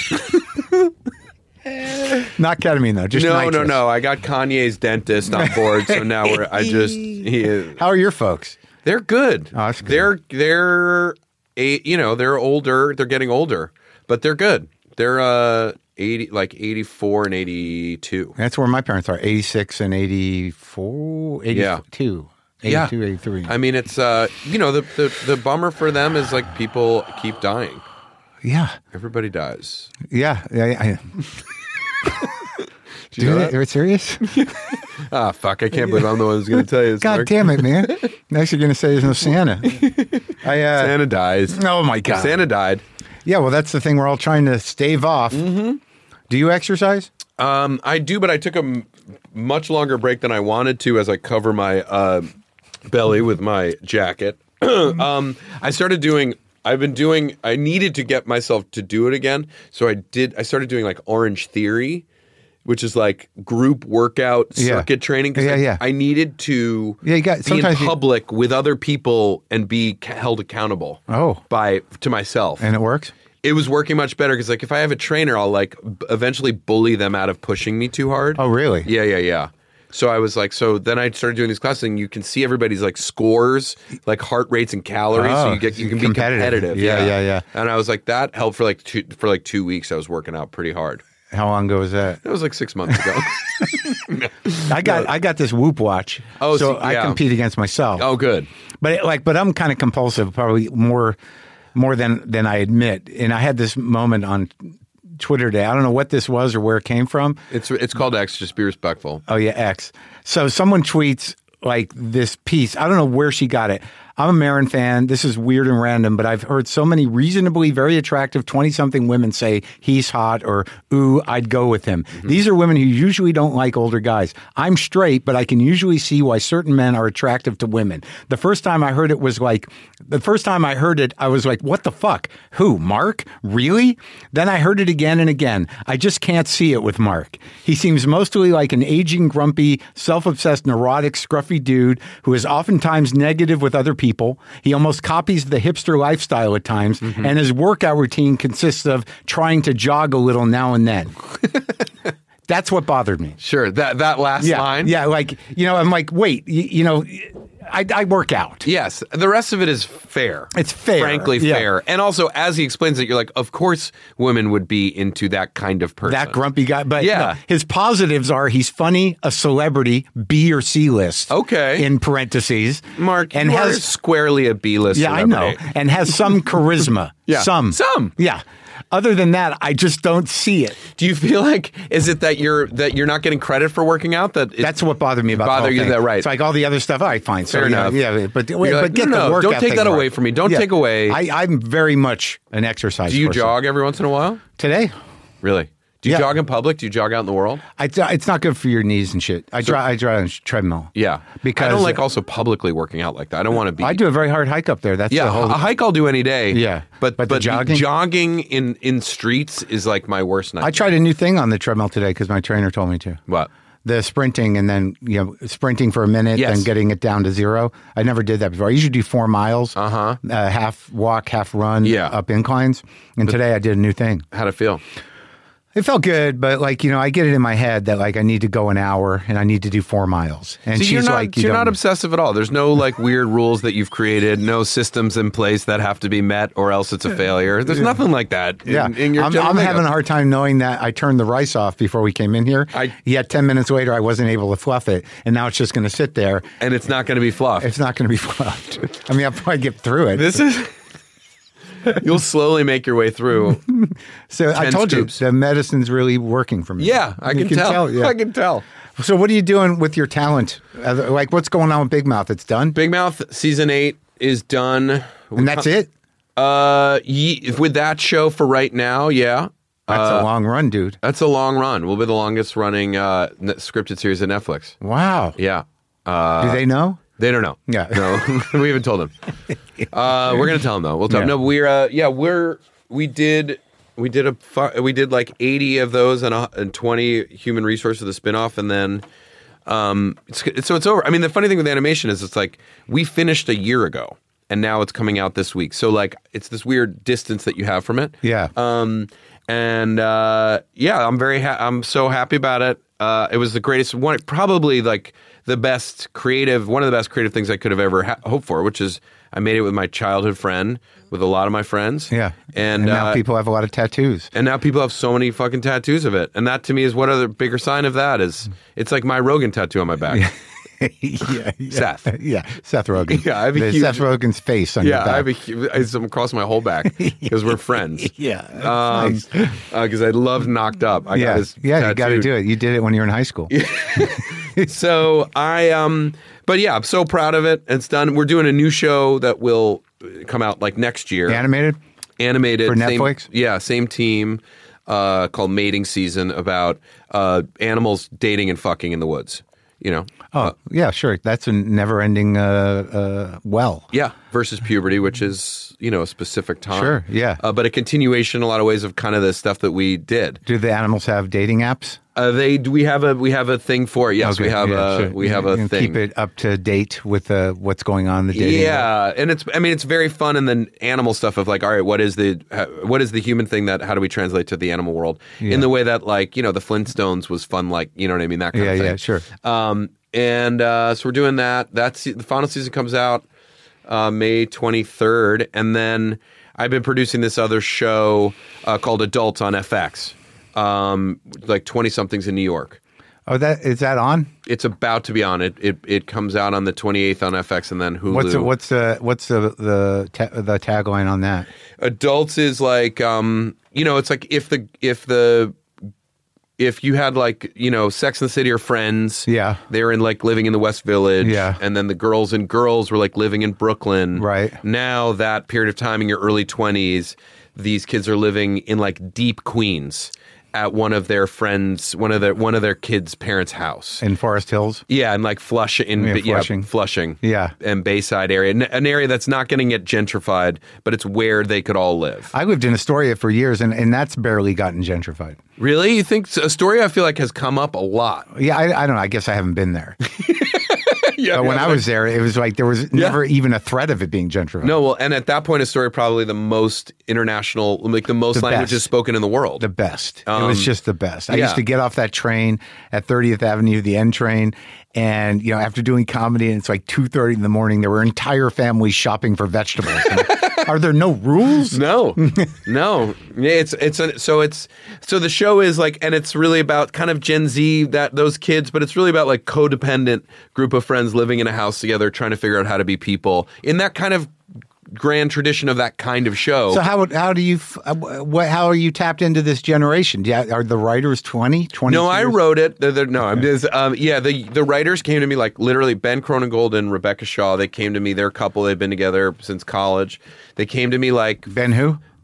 Not ketamine though. Just no, no, nitrous. no. I got Kanye's dentist on board, so now we're. I just. He is, How are your folks? they're good. Oh, that's good. They're they're a, you know they're older. They're getting older, but they're good. They're uh eighty like eighty four and eighty two. That's where my parents are. eighty-six and eighty-four, eighty-two, Yeah. eighty-two, eighty-three. I mean, it's uh you know the, the the bummer for them is like people keep dying. Yeah. Everybody dies. Yeah. yeah, yeah. Did you know Dude, that? are you serious? Ah, fuck! I can't believe I'm the one who's going to tell you this. God Mark. damn it, man. Next you're going to say there's no Santa. I, uh, Santa dies. Oh, my God. Santa died. Yeah, well, that's the thing we're all trying to stave off. Mm-hmm. Do you exercise? Um, I do, but I took a m- much longer break than I wanted to as I cover my uh, belly with my jacket. um, I started doing. I've been doing. I needed to get myself to do it again, so I did. I started doing like Orange Theory, which is like group workout Yeah. circuit training. 'cause Yeah, I, yeah. I needed to Yeah, you got- be in sometimes you- public with other people and be ca- held accountable. Oh. by to myself. And it works? It was working much better because, like, if I have a trainer, I'll like b- eventually bully them out of pushing me too hard. Oh, really? Yeah, yeah, yeah. So I was like, so then I started doing these classes, and you can see everybody's like scores, like heart rates and calories, so Oh, you get you can competitive. be competitive. Yeah, yeah, yeah. And I was like, that helped for like two for like two weeks. I was working out pretty hard. How long ago was that? That was like six months ago. I got I got this Whoop watch. Oh, so so- I yeah. compete against myself. Oh, good. But it, like, but I'm kind of compulsive, probably more, more than than I admit. And I had this moment on Twitter today. I don't know what this was or where it came from. It's it's called X. Just be respectful. Oh yeah, X. So someone tweets like this piece. I don't know where she got it. I'm a Marin fan. This is weird and random, but I've heard so many reasonably very attractive twenty-something women say he's hot or, ooh, I'd go with him. Mm-hmm. These are women who usually don't like older guys. I'm straight, but I can usually see why certain men are attractive to women. The first time I heard it was like, the first time I heard it, I was like, what the fuck? Who, Mark? Really? Then I heard it again and again. I just can't see it with Mark. He seems mostly like an aging, grumpy, self-obsessed, neurotic, scruffy dude who is oftentimes negative with other people. People. He almost copies the hipster lifestyle at times, Mm-hmm. and his workout routine consists of trying to jog a little now and then. That's what bothered me. Sure. That that last Yeah, line. yeah, like, you know, I'm like, wait, you, you know, I, I work out. Yes, the rest of it is fair. It's fair, frankly yeah. fair. And also, as he explains it, you're like, of course, women would be into that kind of person. That grumpy guy, but Yeah. no, his positives are he's funny, a celebrity, B or C list. Okay. in parentheses, Mark, and you are has squarely a B-list. yeah, I know, celebrity. and has some charisma. Yeah. some, Some. yeah. Other than that, I just don't see it. Do you feel like is it that you're that you're not getting credit for working out? That it, That's what bothered me about Bother the whole you thing. that right? It's like all the other stuff. All right, fine. So Fair yeah, enough. yeah, but You're wait, like, but get no, the no, work don't take ethic that right. away from me. Don't take away- I, I'm very much an exercise. Do you person. jog every once in a while? Today? Really? Do you Yeah. jog in public? Do you jog out in the world? I, it's not good for your knees and shit. I try. I try on a treadmill. Yeah, because I don't like also publicly working out like that. I don't want to be. I do a very hard hike up there. That's Yeah, the whole. a hike I'll do any day. Yeah. but But but, the jogging? jogging in in streets is like my worst nightmare. I tried a new thing on the treadmill today because my trainer told me to. What? The sprinting and then you know sprinting for a minute Yes. and getting it down to zero. I never did that before. I usually do four miles, Uh-huh. uh, half walk, half run, Yeah. up inclines. And today I did a new thing. How'd it feel? It felt good, but like you know, I get it in my head that like I need to go an hour and I need to do four miles. And So she's you're not like, you you're not don't- obsessive at all. There's no like weird rules that you've created, no systems in place that have to be met or else it's a failure. There's nothing like that. In, Yeah, in your I'm, general I'm makeup. having a hard time knowing that I turned the rice off before we came in here. I- Yet ten minutes later, I wasn't able to fluff it, and now it's just going to sit there. and it's not going to be fluff. It's not going to be fluffed. I mean, I'll probably get through it. This is. You'll slowly make your way through. so I ten told scoops. you the medicine's really working for me. Yeah, I You can, tell. yeah. I can tell. So what are you doing with your talent? Uh, Like, what's going on with Big Mouth? It's done, Big Mouth season eight is done. and that's it. Uh, ye- with that show for right now, yeah. That's Uh, a long run, dude. That's a long run. We'll be the longest running uh, n- scripted series at Netflix. Wow. Yeah. Uh, Do they know? They don't know. Yeah. No, we haven't told them. Uh, we're gonna tell them though. We'll tell Yeah. them. No, we're uh, yeah, we're we did we did a fu- we did like eighty of those and, a, and twenty human resources the spinoff, and then um, it's, so it's over. I mean, the funny thing with animation is it's like we finished a year ago, and now it's coming out this week. So like it's this weird distance that you have from it. Yeah. Um, and uh, yeah, I'm very ha- I'm so happy about it. Uh, it was the greatest one, probably like the best creative, one of the best creative things I could have ever ha- hoped for, which is I made it with my childhood friend, with a lot of my friends. Yeah. And, now uh, people have a lot of tattoos. and now people have so many fucking tattoos of it. And that to me is what other bigger sign of that is it's like my Rogan tattoo on my back. yeah, yeah. Seth. Yeah, Seth Rogen. Yeah, I have a The huge- Seth Rogen's face on your Yeah, back. I have a hu- it's across my whole back because we're friends. Yeah, Um, nice. because I loved Knocked Up. I yeah, got his yeah. You got to tattooed. do it. You did it when you were in high school. So I um but yeah, I'm so proud of it. It's done. We're doing a new show that will come out like next year. Animated. Animated For same- Netflix? Yeah, same team uh called Mating Season about uh animals dating and fucking in the woods, you know. Oh, yeah, sure. That's a never-ending uh, uh, well. Yeah, versus puberty, which is, you know, a specific time. Sure, yeah. Uh, but a continuation in a lot of ways of kind of the stuff that we did. Do the animals have dating apps? Uh, they we have a we have a thing for it. Yes, Okay, we have yeah, a sure. we have You a can thing. Keep it up to date with uh, what's going on in the dating. Yeah, and it's I mean it's very fun in the animal stuff of like, all right, what is the uh, what is the human thing that how do we translate to the animal world Yeah. in the way that like, you know, the Flintstones was fun, like, you know what I mean, that kind Yeah, of thing. yeah, sure. Um, and uh, so we're doing that. That's the final season comes out uh, May twenty-third, and then I've been producing this other show uh, called Adults on F X, um, like twenty somethings in New York. Oh, that is that on? It's about to be on. It it it comes out on the twenty-eighth on F X and then Hulu. What's the, what's the what's the the ta- the tagline on that? Adults is like um you know, it's like if the if the if you had like, you know, Sex and the City or Friends, Yeah. they were in like living in the West Village, Yeah. and then the girls and girls were like living in Brooklyn, Right. Now that period of time in your early twenties, these kids are living in like deep Queens at one of their friends, one of their one of their kids' parents' house. In Forest Hills? Yeah, and like Flush in Yeah, yeah, Flushing. Flushing, Yeah. and Bayside area, N- an area that's not going to get gentrified, but it's where they could all live. I lived in Astoria for years, and, and that's barely gotten gentrified. Really, you think Astoria? I feel like has come up a lot. Yeah, I, I don't know. I guess I haven't been there. Yeah, But when I was there, it was like there was never even a threat of it being gentrified. no, well, and at that point, Astoria probably the most international, like the most The languages best. spoken in the world. The best. it Um, was just the best. I yeah. used to get off that train at thirtieth Avenue, the N train, and you know, after doing comedy, and it's like two thirty in the morning, there were entire families shopping for vegetables. And are there no rules? No, no. Yeah, it's it's a, so it's so the show is like, and it's really about kind of Gen Z, that those kids, but it's really about like codependent group of friends living in a house together, trying to figure out how to be people in that kind of grand tradition of that kind of show. So how how do you f- uh, what how are you tapped into this generation? Yeah, are the writers twenty, twenty? No, I wrote it. They're, they're, no, I'm just, um, yeah, the the writers came to me like literally Ben Cronengold and Rebecca Shaw. They came to me. They're a couple. They've been together since college. They came to me like Ben who?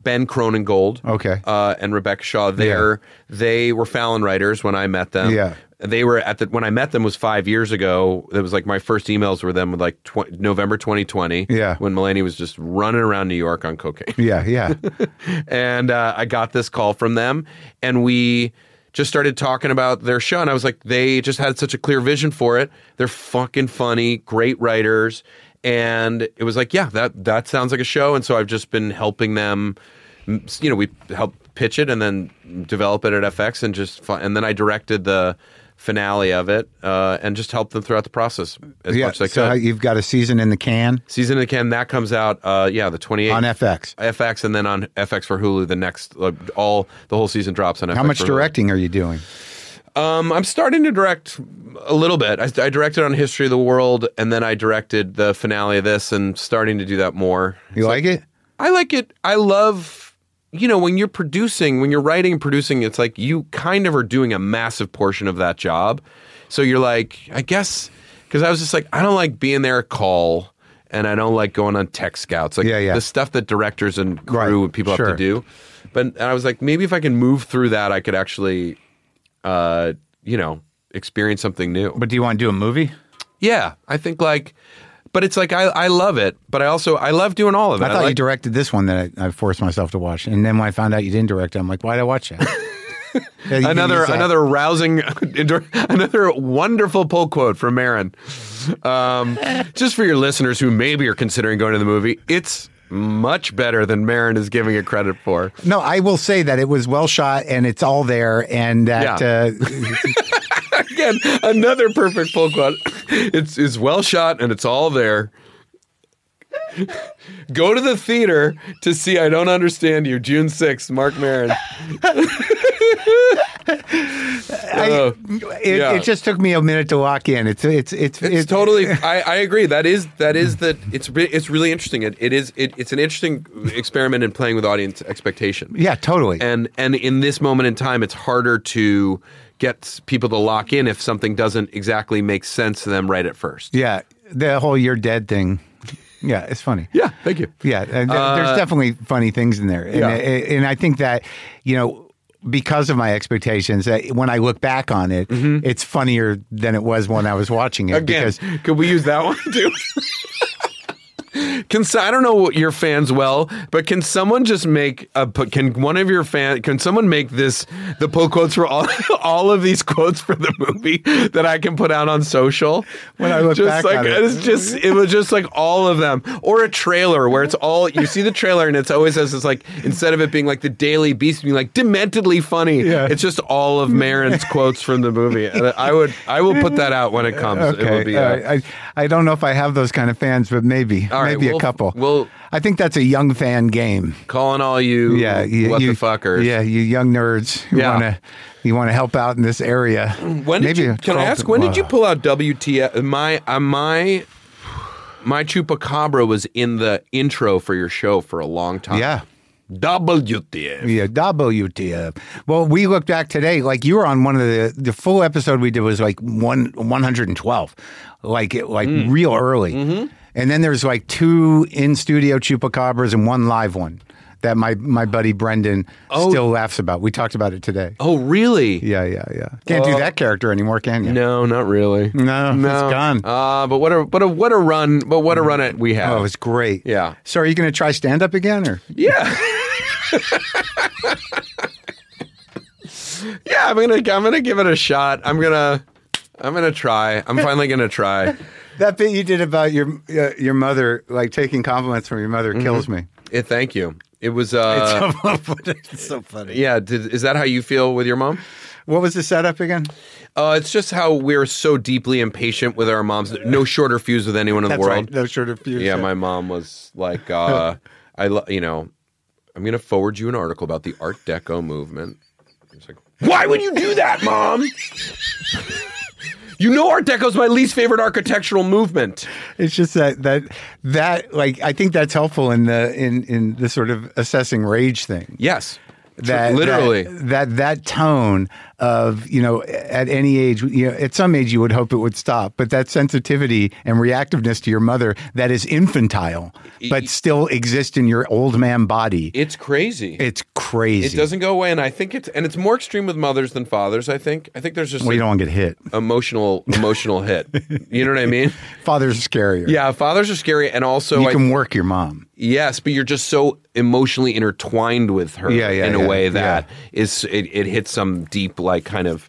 Ben Cronengold, Okay. uh, and Rebecca Shaw. They're they were Fallon writers when I met them. Yeah. They were at the when I met them was five years ago. It was like my first emails were them with like tw- November twenty twenty. Yeah. When Mulaney was just running around New York on cocaine. Yeah, yeah. And uh, I got this call from them, and we just started talking about their show. And I was like, they just had such a clear vision for it. They're fucking funny, great writers. And it was like, yeah, that that sounds like a show. And so I've just been helping them. You know, we helped pitch it and then develop it at F X, and just and then I directed the finale of it uh, and just helped them throughout the process as yeah, much as I so could. you've got a season in the can Season in the can that comes out, uh, yeah, the twenty-eighth on F X. F X, and then on F X for Hulu. The next, like, all the whole season drops on F X. How much for Hulu. directing are you doing? Um, I'm starting to direct a little bit. I, I directed on History of the World, and then I directed the finale of this, and starting to do that more. You So like it? I like it. I love, you know, when you're producing, when you're writing and producing, it's like you kind of are doing a massive portion of that job. So you're like, I guess, because I was just like, I don't like being there at call, and I don't like going on tech scouts. Like Yeah, yeah. the stuff that directors and crew Right, and people sure. have to do. But and I was like, maybe if I can move through that, I could actually, uh, you know, experience something new. But do you want to do a movie? Yeah, I think like, but it's like I, I love it, but I also I love doing all of it. I thought you like, directed this one that I, I forced myself to watch, and then when I found out you didn't direct it, I'm like, why did I watch that? Yeah, you can another use that. another rousing, another wonderful pull quote from Maron. Um, just for your listeners who maybe are considering going to the movie, it's much better than Maron is giving it credit for. No, I will say that it was well shot, and it's all there, and that. Yeah. Uh, Again, another perfect pull quote. It's it's well shot and it's all there. Go to the theater to see I Don't Understand You, June sixth, Mark Maron. I, it, yeah. it just took me a minute to lock in. It's it's it's It's totally. I, I agree. That is that is that. It's re- it's really interesting. It it is. It, it's an interesting experiment in playing with audience expectation. Yeah, totally. And and in this moment in time, it's harder to get people to lock in if something doesn't exactly make sense to them right at first. Yeah, the whole "you're dead" thing. Yeah, it's funny. Yeah. Thank you. Yeah, and th- Uh, there's definitely funny things in there, and, Yeah. and I think that you know. Because of my expectations, that when I look back on it, it's funnier than it was when I was watching it. Again, Because could we use that one too? Can I don't know your fans well, but can someone just make a can one of your fans can someone make this the pull quotes for all all of these quotes for the movie that I can put out on social? When I look just back like on it. it's just it was just like all of them, or a trailer where it's all you see the trailer and it's always as it's like instead of it being like the Daily Beast being like dementedly funny, Yeah. it's just all of Maron's quotes from the movie. And I would I will put that out when it comes. It will okay, be. uh, Uh, I I don't know if I have those kind of fans, but maybe All right, maybe we'll- a couple. we'll- I think that's a young fan game. calling all you, Yeah, you, what you, the fuckers. Yeah, you young nerds who Yeah. want to you want to help out in this area. When did Maybe you? a Can I ask? Carlton- When did you uh, pull out W T F? My uh, my my chupacabra was in the intro for your show for a long time. Yeah. W T F. Yeah, W T F. Well, we looked back today. Like you were on one of the the full episode we did was like one one hundred and twelve, like it, like Mm. real early. Mm-hmm. And then there's like two in studio chupacabras and one live one that my my buddy Brendan Oh. still laughs about. We talked about it today. Oh, really? Yeah, yeah, yeah. Can't do Oh. that character anymore, can you? No, not really. No, no, it's gone. Uh, but what a what a what a run! But what a run it we have. Oh, it was great. Yeah. So are you going to try stand up again, or? Yeah. yeah, I'm gonna I'm gonna give it a shot. I'm gonna I'm gonna try. I'm finally gonna try. That bit you did about your uh, your mother, like taking compliments from your mother, kills me. Eh, thank you. It was. Uh, It's so funny. yeah. Did, is that how you feel with your mom? What was the setup again? Uh, it's just how we're so deeply impatient with our moms. No shorter fuse with anyone in the That's world. right. No short of few. Yeah, my mom was like, uh, I, lo- you know, I'm going to forward you an article about the Art Deco movement. It's like, why would you do that, Mom? You know, Art Deco is my least favorite architectural movement. It's just that that that like I think that's helpful in the in in the sort of assessing rage thing. Yes. that Literally. that, that that tone of, you know, at any age, you know, at some age you would hope it would stop, but that sensitivity and reactiveness to your mother that is infantile, but still exists in your old man body. It's crazy. It's crazy. It doesn't go away, and I think it's and it's more extreme with mothers than fathers. I think. I think there's just well, you don't want to get hit. emotional emotional hit. You know what I mean? Fathers are scarier. Yeah, fathers are scary, and also you I, can work your mom. yes, but you're just so emotionally intertwined with her Yeah, yeah, in yeah, a way that yeah. is it, it hits some deep like kind of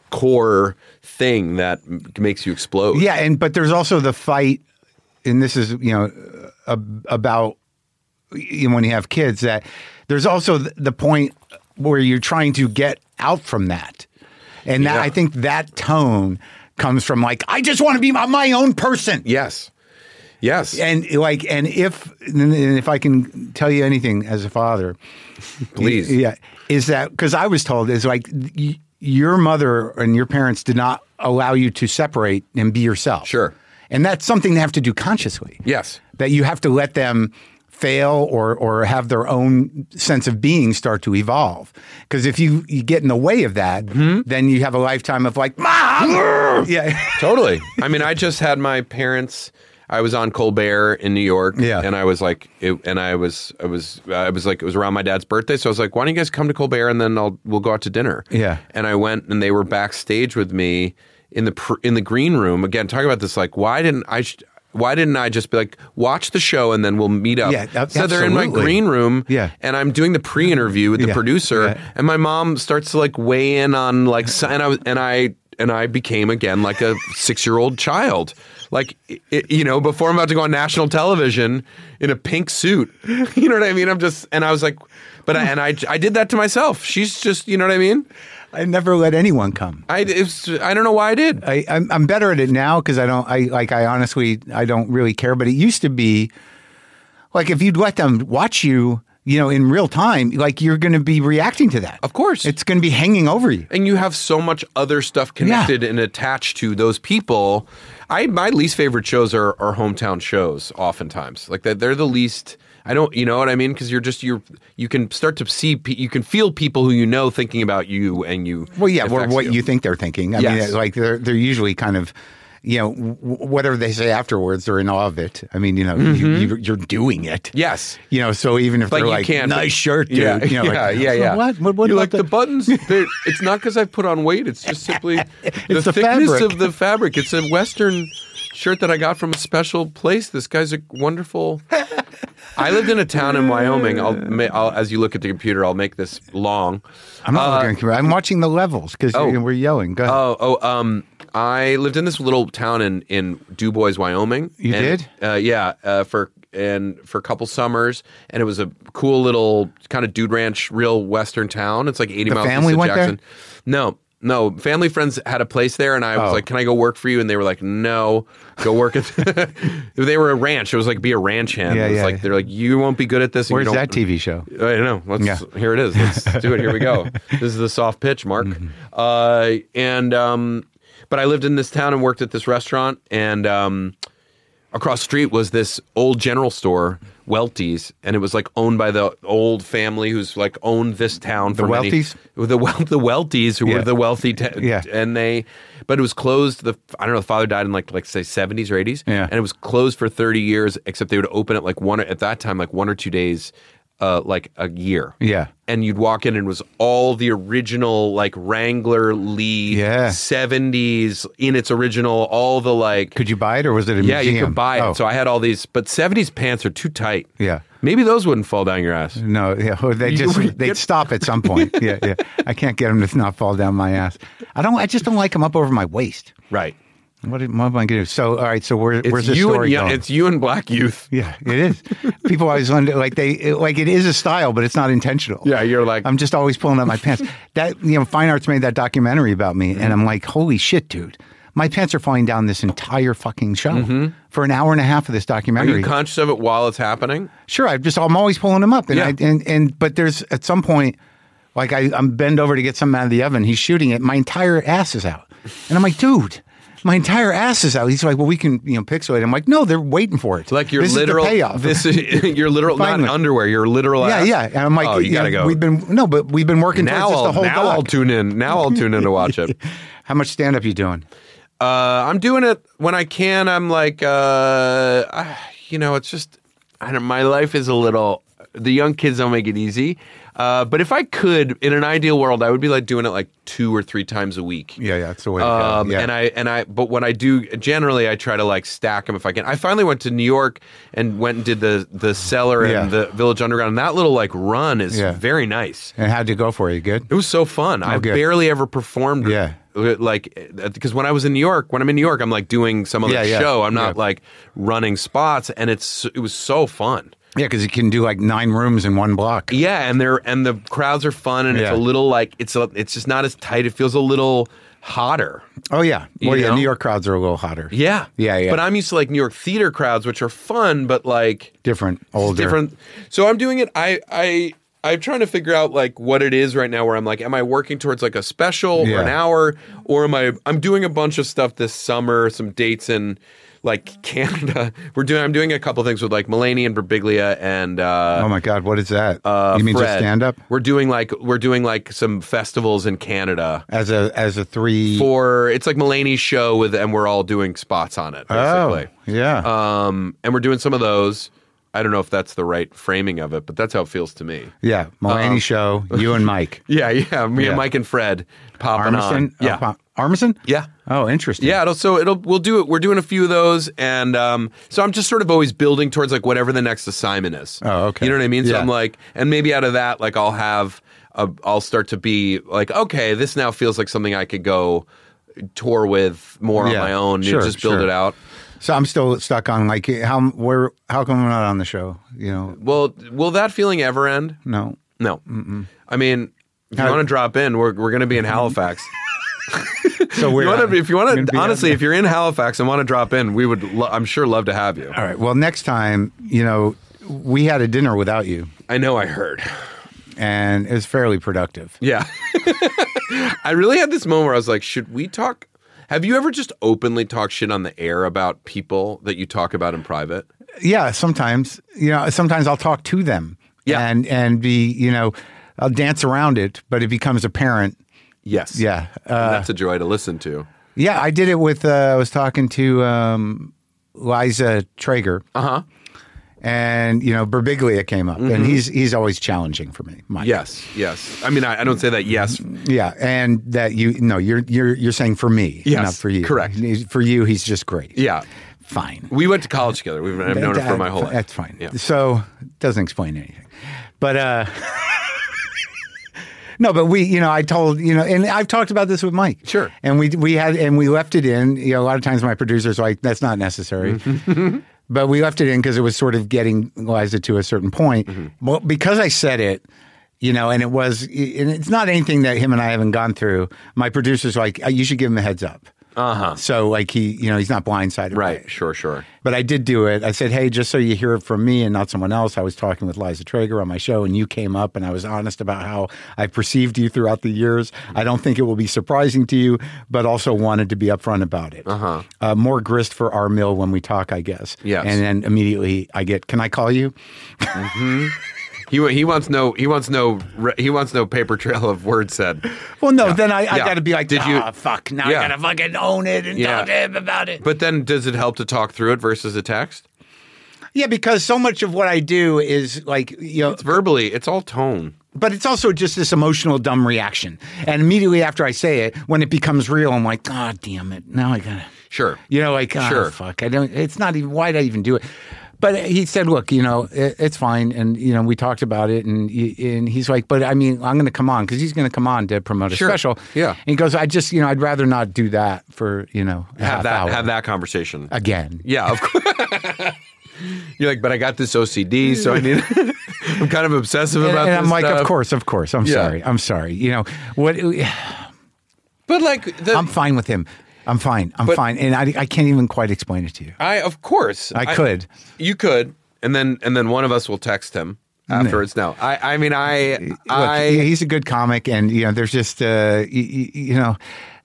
core thing that m- makes you explode. Yeah, and but there's also the fight, and this is, you know, ab- about you know, when you have kids, that there's also th- the point where you're trying to get out from that, and that, Yeah. I think that tone comes from like, I just want to be my, my own person. Yes. Yes. And like, and if and if I can tell you anything as a father, Please. yeah, is that because I was told is like y- your mother and your parents did not allow you to separate and be yourself. Sure. And that's something they have to do consciously. Yes. That you have to let them fail or or have their own sense of being start to evolve. Because if you, you get in the way of that, Mm-hmm. then you have a lifetime of like, Mom! yeah. Totally. I mean, I just had my parents. I was on Colbert in New York, Yeah. and I was like, it, and I was, I was, I was like, it was around my dad's birthday, so I was like, why don't you guys come to Colbert and then I'll we'll go out to dinner. Yeah. And I went, and they were backstage with me in the pr- in the green room again, talking about this, like, why didn't I? Sh- Why didn't I just be like, watch the show and then we'll meet up? Yeah, ab- so they're in my absolutely. green room, Yeah. and I'm doing the pre-interview with the Yeah, producer, yeah. and my mom starts to like weigh in on like, si- and I was, and I and I became again like a six-year-old child, like it, you know, before I'm about to go on national television in a pink suit, you know what I mean? I'm just, and I was like, but I, and I I did that to myself. She's just, you know what I mean? I never let anyone come. I it's, I don't know why I did. I, I'm, I'm better at it now because I don't. I like. I honestly, I don't really care. But it used to be, like, if you'd let them watch you, you know, in real time, like you're going to be reacting to that. Of course. it's going to be hanging over you. And you have so much other stuff connected and attached to those people. I my least favorite shows are, are hometown shows. Oftentimes, like that, they're the least. I don't, you know what I mean? Because you're just you're you can start to see, pe- you can feel people who you know thinking about you, and you. Well, yeah, it or affects what you. think they're thinking. I Yes. mean, like they're they're usually kind of, you know, w- whatever they say afterwards, they're in awe of it. I mean, you know, you, you, you're doing it. Yes. You know, so even if Like they're you like, can't, nice but- shirt, dude. Yeah, you know, yeah, like, yeah, "So yeah. What? What? What you about like the, buttons? they're- It's not because I put on weight. It's just simply the the thickness fabric. of the fabric. It's a Western shirt that I got from a special place. This guy's a wonderful. I lived in a town in Wyoming. I'll, ma- I'll as you look at the computer, I'll make this long. I'm not Uh, looking at the computer. I'm watching the levels because Oh. we're yelling. Go ahead. Oh, oh, um, I lived in this little town in in Du Bois, Wyoming. You And, did? Uh, yeah, uh, for and for a couple summers, and it was a cool little kind of dude ranch, real Western town. It's like eighty The miles family east of went there? Jackson. No. No, family friends had a place there, and I was Oh. like, "Can I go work for you?" And they were like, "No, go work at." They were a ranch. It was like be a ranch hand. Yeah, it was yeah. like they're like, "You won't be good at this." and you Where's don't- that T V show? I don't know. Let's, Yeah. Here it is. Let's do it. Here we go. This is the soft pitch, Mark. Mm-hmm. Uh, and um, but I lived in this town and worked at this restaurant, and um, across the street was this old general store, Welty's, and it was like owned by the old family who's like owned this town. The for many- Weltys? the wel- the Weltys, who Yeah. were the wealthy, ta- Yeah. and they, but it was closed. The I don't know. The father died in like like say seventies or eighties, Yeah. and it was closed for thirty years. Except they would open it like one at that time, like one or two days, uh, like a year. Yeah. And you'd walk in and it was all the original like Wrangler Lee Yeah. seventies in its original, all the like. Could you buy it or was it a yeah, museum? you could buy it. Oh. So I had all these, but seventies pants are too tight. Yeah. Maybe those wouldn't fall down your ass. No, yeah, or they You just would they'd get- stop at some point. Yeah, yeah. I can't get them to not fall down my ass. I don't. I just don't like them up over my waist. Right. What, what am I going to do? So, all right. So where, It's where's this you story and young, going? it's you and black youth. Yeah, it is. People always wonder, like they, like it is a style, but it's not intentional. Yeah, you're like- I'm just always pulling up my pants. That you know, Fine Arts made that documentary about me, and I'm like, holy shit, dude, my pants are falling down this entire fucking show for an hour and a half of this Are documentary. you conscious of it while it's happening? Sure, I just I'm always pulling him up, and Yeah. I, and and but there's at some point, like I, I'm bend over to get something out of the oven. He's shooting it. My entire ass is out, and I'm like, dude, my entire ass is out. He's like, well, we can, you know, pixelate. I'm like, no, they're waiting for it. Like your this literal is the payoff. This is your literal not Finally. underwear. Your literal. yeah, ass. yeah. And I'm like, oh, you gotta know, go. We've been no, but we've been working now towards this I'll, the whole now I'll doc. tune in. Now I'll tune in to watch it. How much stand up you doing? Uh, I'm doing it when I can. I'm like, uh, I, you know, it's just, I don't. My life is a little. The young kids don't make it easy. Uh, but if I could, in an ideal world, I would be like doing it like two or three times a week. Yeah, yeah, that's the way to Um, go. Yeah. And I and I, but when I do, generally I try to like stack them if I can. I finally went to New York and went and did the the Cellar and Yeah. the Village Underground. And that little like run is Yeah. very nice. and how'd it go for you? Good? It was so fun. I good. barely ever performed. Yeah. Like, because when I was in New York, when I'm in New York, I'm like doing some other Yeah, yeah. show. I'm not Yeah. like running spots, and it's it was so fun. Yeah, because you can do like nine rooms in one block. Yeah, and they're and the crowds are fun, and Yeah. it's a little like it's a, it's just not as tight. It feels a little hotter. Oh, yeah. You Well, yeah, know? New York crowds are a little hotter. Yeah, Yeah, yeah. But I'm used to like New York theater crowds, which are fun, but like Different, older. different. So I'm doing it. I I I'm trying to figure out like what it is right now. Where I'm like, am I working towards like a special or Yeah. an hour, or am I? I'm doing a bunch of stuff this summer. Some dates in like Canada. We're doing. I'm doing a couple things with like Mulaney and Birbiglia and. Uh, Oh, my God. What is that? uh, you mean Fred. just stand up? We're doing like we're doing like some festivals in Canada As a as a three. for it's like Mulaney's show with, and we're all doing spots on it basically. Oh, yeah. Um, and we're doing some of those. I don't know if that's the right framing of it, but that's how it feels to me. yeah. Mulaney um, show, you and Mike. Yeah, yeah. Me Yeah. and Mike and Fred popping Armisen? on. Yeah, Oh, Pa- Armisen? yeah. Oh, interesting. Yeah, it'll, so it'll we'll do it. We're doing a few of those, and um, so I'm just sort of always building towards like whatever the next assignment is. Oh, okay. You know what I mean? So Yeah. I'm like, and maybe out of that, like I'll have, a, I'll start to be like, okay, this now feels like something I could go tour with more Yeah, on my own. You know, sure, just build sure. it out. So I'm still stuck on like how where how come I'm not on the show? You know, Well, will that feeling ever end? no. No. Mm-mm. I mean, if you How- want to drop in, we're we're going to be in Halifax. So we're You wanna, if you we're want gonna to, be honestly, on- if you're in Halifax and want to drop in, we would, lo- I'm sure, love to have you. All right. Well, next time, you know, we had a dinner without you, I know, I heard. and it was fairly productive. Yeah. I really had this moment where I was like, should we talk? Have you ever just openly talked shit on the air about people that you talk about in private? Yeah, sometimes, you know, sometimes I'll talk to them. Yeah. And and be, you know, I'll dance around it, but it becomes apparent. Yes. Yeah. And Uh, that's a joy to listen to. yeah, I did it with, uh, I was talking to um, Liza Traeger. Uh-huh. And, you know, Birbiglia came up. Mm-hmm. And he's he's always challenging for me. Mike. Yes. Yes. I mean, I, I don't say that yes. Yeah, and that you no, you're you're you're saying for me, Yes, not for you. correct. He's- For you, he's just great. Yeah. Fine. We went to college together. We've I've known her for my whole life. That's fine. Yeah. So it doesn't explain anything. But uh no, but we, you know, I told, you know, and I've talked about this with Mike. Sure. And we we had and we left it in. You know, a lot of times my producers are like, that's not necessary. Mm-hmm. But we left it in because it was sort of getting Liza to a certain point. Mm-hmm. Well, because I said it, you know, and it was, and it's not anything that him and I haven't gone through. My producer's like, you should give him a heads up. Uh-huh. So like he, you know, he's not blindsided. by Right. it. Sure, sure. But I did do it. I said, hey, just so you hear it from me and not someone else, I was talking with Liza Traeger on my show, and you came up, and I was honest about how I perceived you throughout the years. I don't think it will be surprising to you, but also wanted to be upfront about it. Uh-huh. Uh, more grist for our mill when we talk, I guess. Yes. And then immediately I get, can I call you? He he wants no he wants no re- he wants no paper trail of words said. Well, no, then I, I Yeah. got to be like, Did you- ah, fuck, now Yeah. I got to fucking own it and Yeah. talk to him about it. But then does it help to talk through it versus a text? Yeah, because so much of what I do is like, you know, It's verbally, it's all tone. but it's also just this emotional dumb reaction. And immediately after I say it, when it becomes real, I'm like, God damn it. Now I gotta, Sure. you know, like, oh, Sure. fuck. I don't, it's not even, why'd I even do it? But he said, look, you know, it, it's fine. And, you know, we talked about it. And, he- and he's like, but I mean, I'm going to come on because he's going to come on to promote a Sure. special. Yeah. And he goes, I just, you know, I'd rather not do that for, you know, a Have half that hour have that conversation. again. Yeah, of course. You're like, but I got this O C D, so I need. I'm kind of obsessive And, about and this I'm like, stuff. of course, of course. I'm Yeah. sorry. I'm sorry. You know, what? But like, the, I'm fine with him. I'm fine. I'm But- fine. And I, I can't even quite explain it to you. I of course I could. You could, and then and then one of us will text him afterwards. No, I I mean I Look, I yeah, he's a good comic, and you know, there's just uh, you, you know,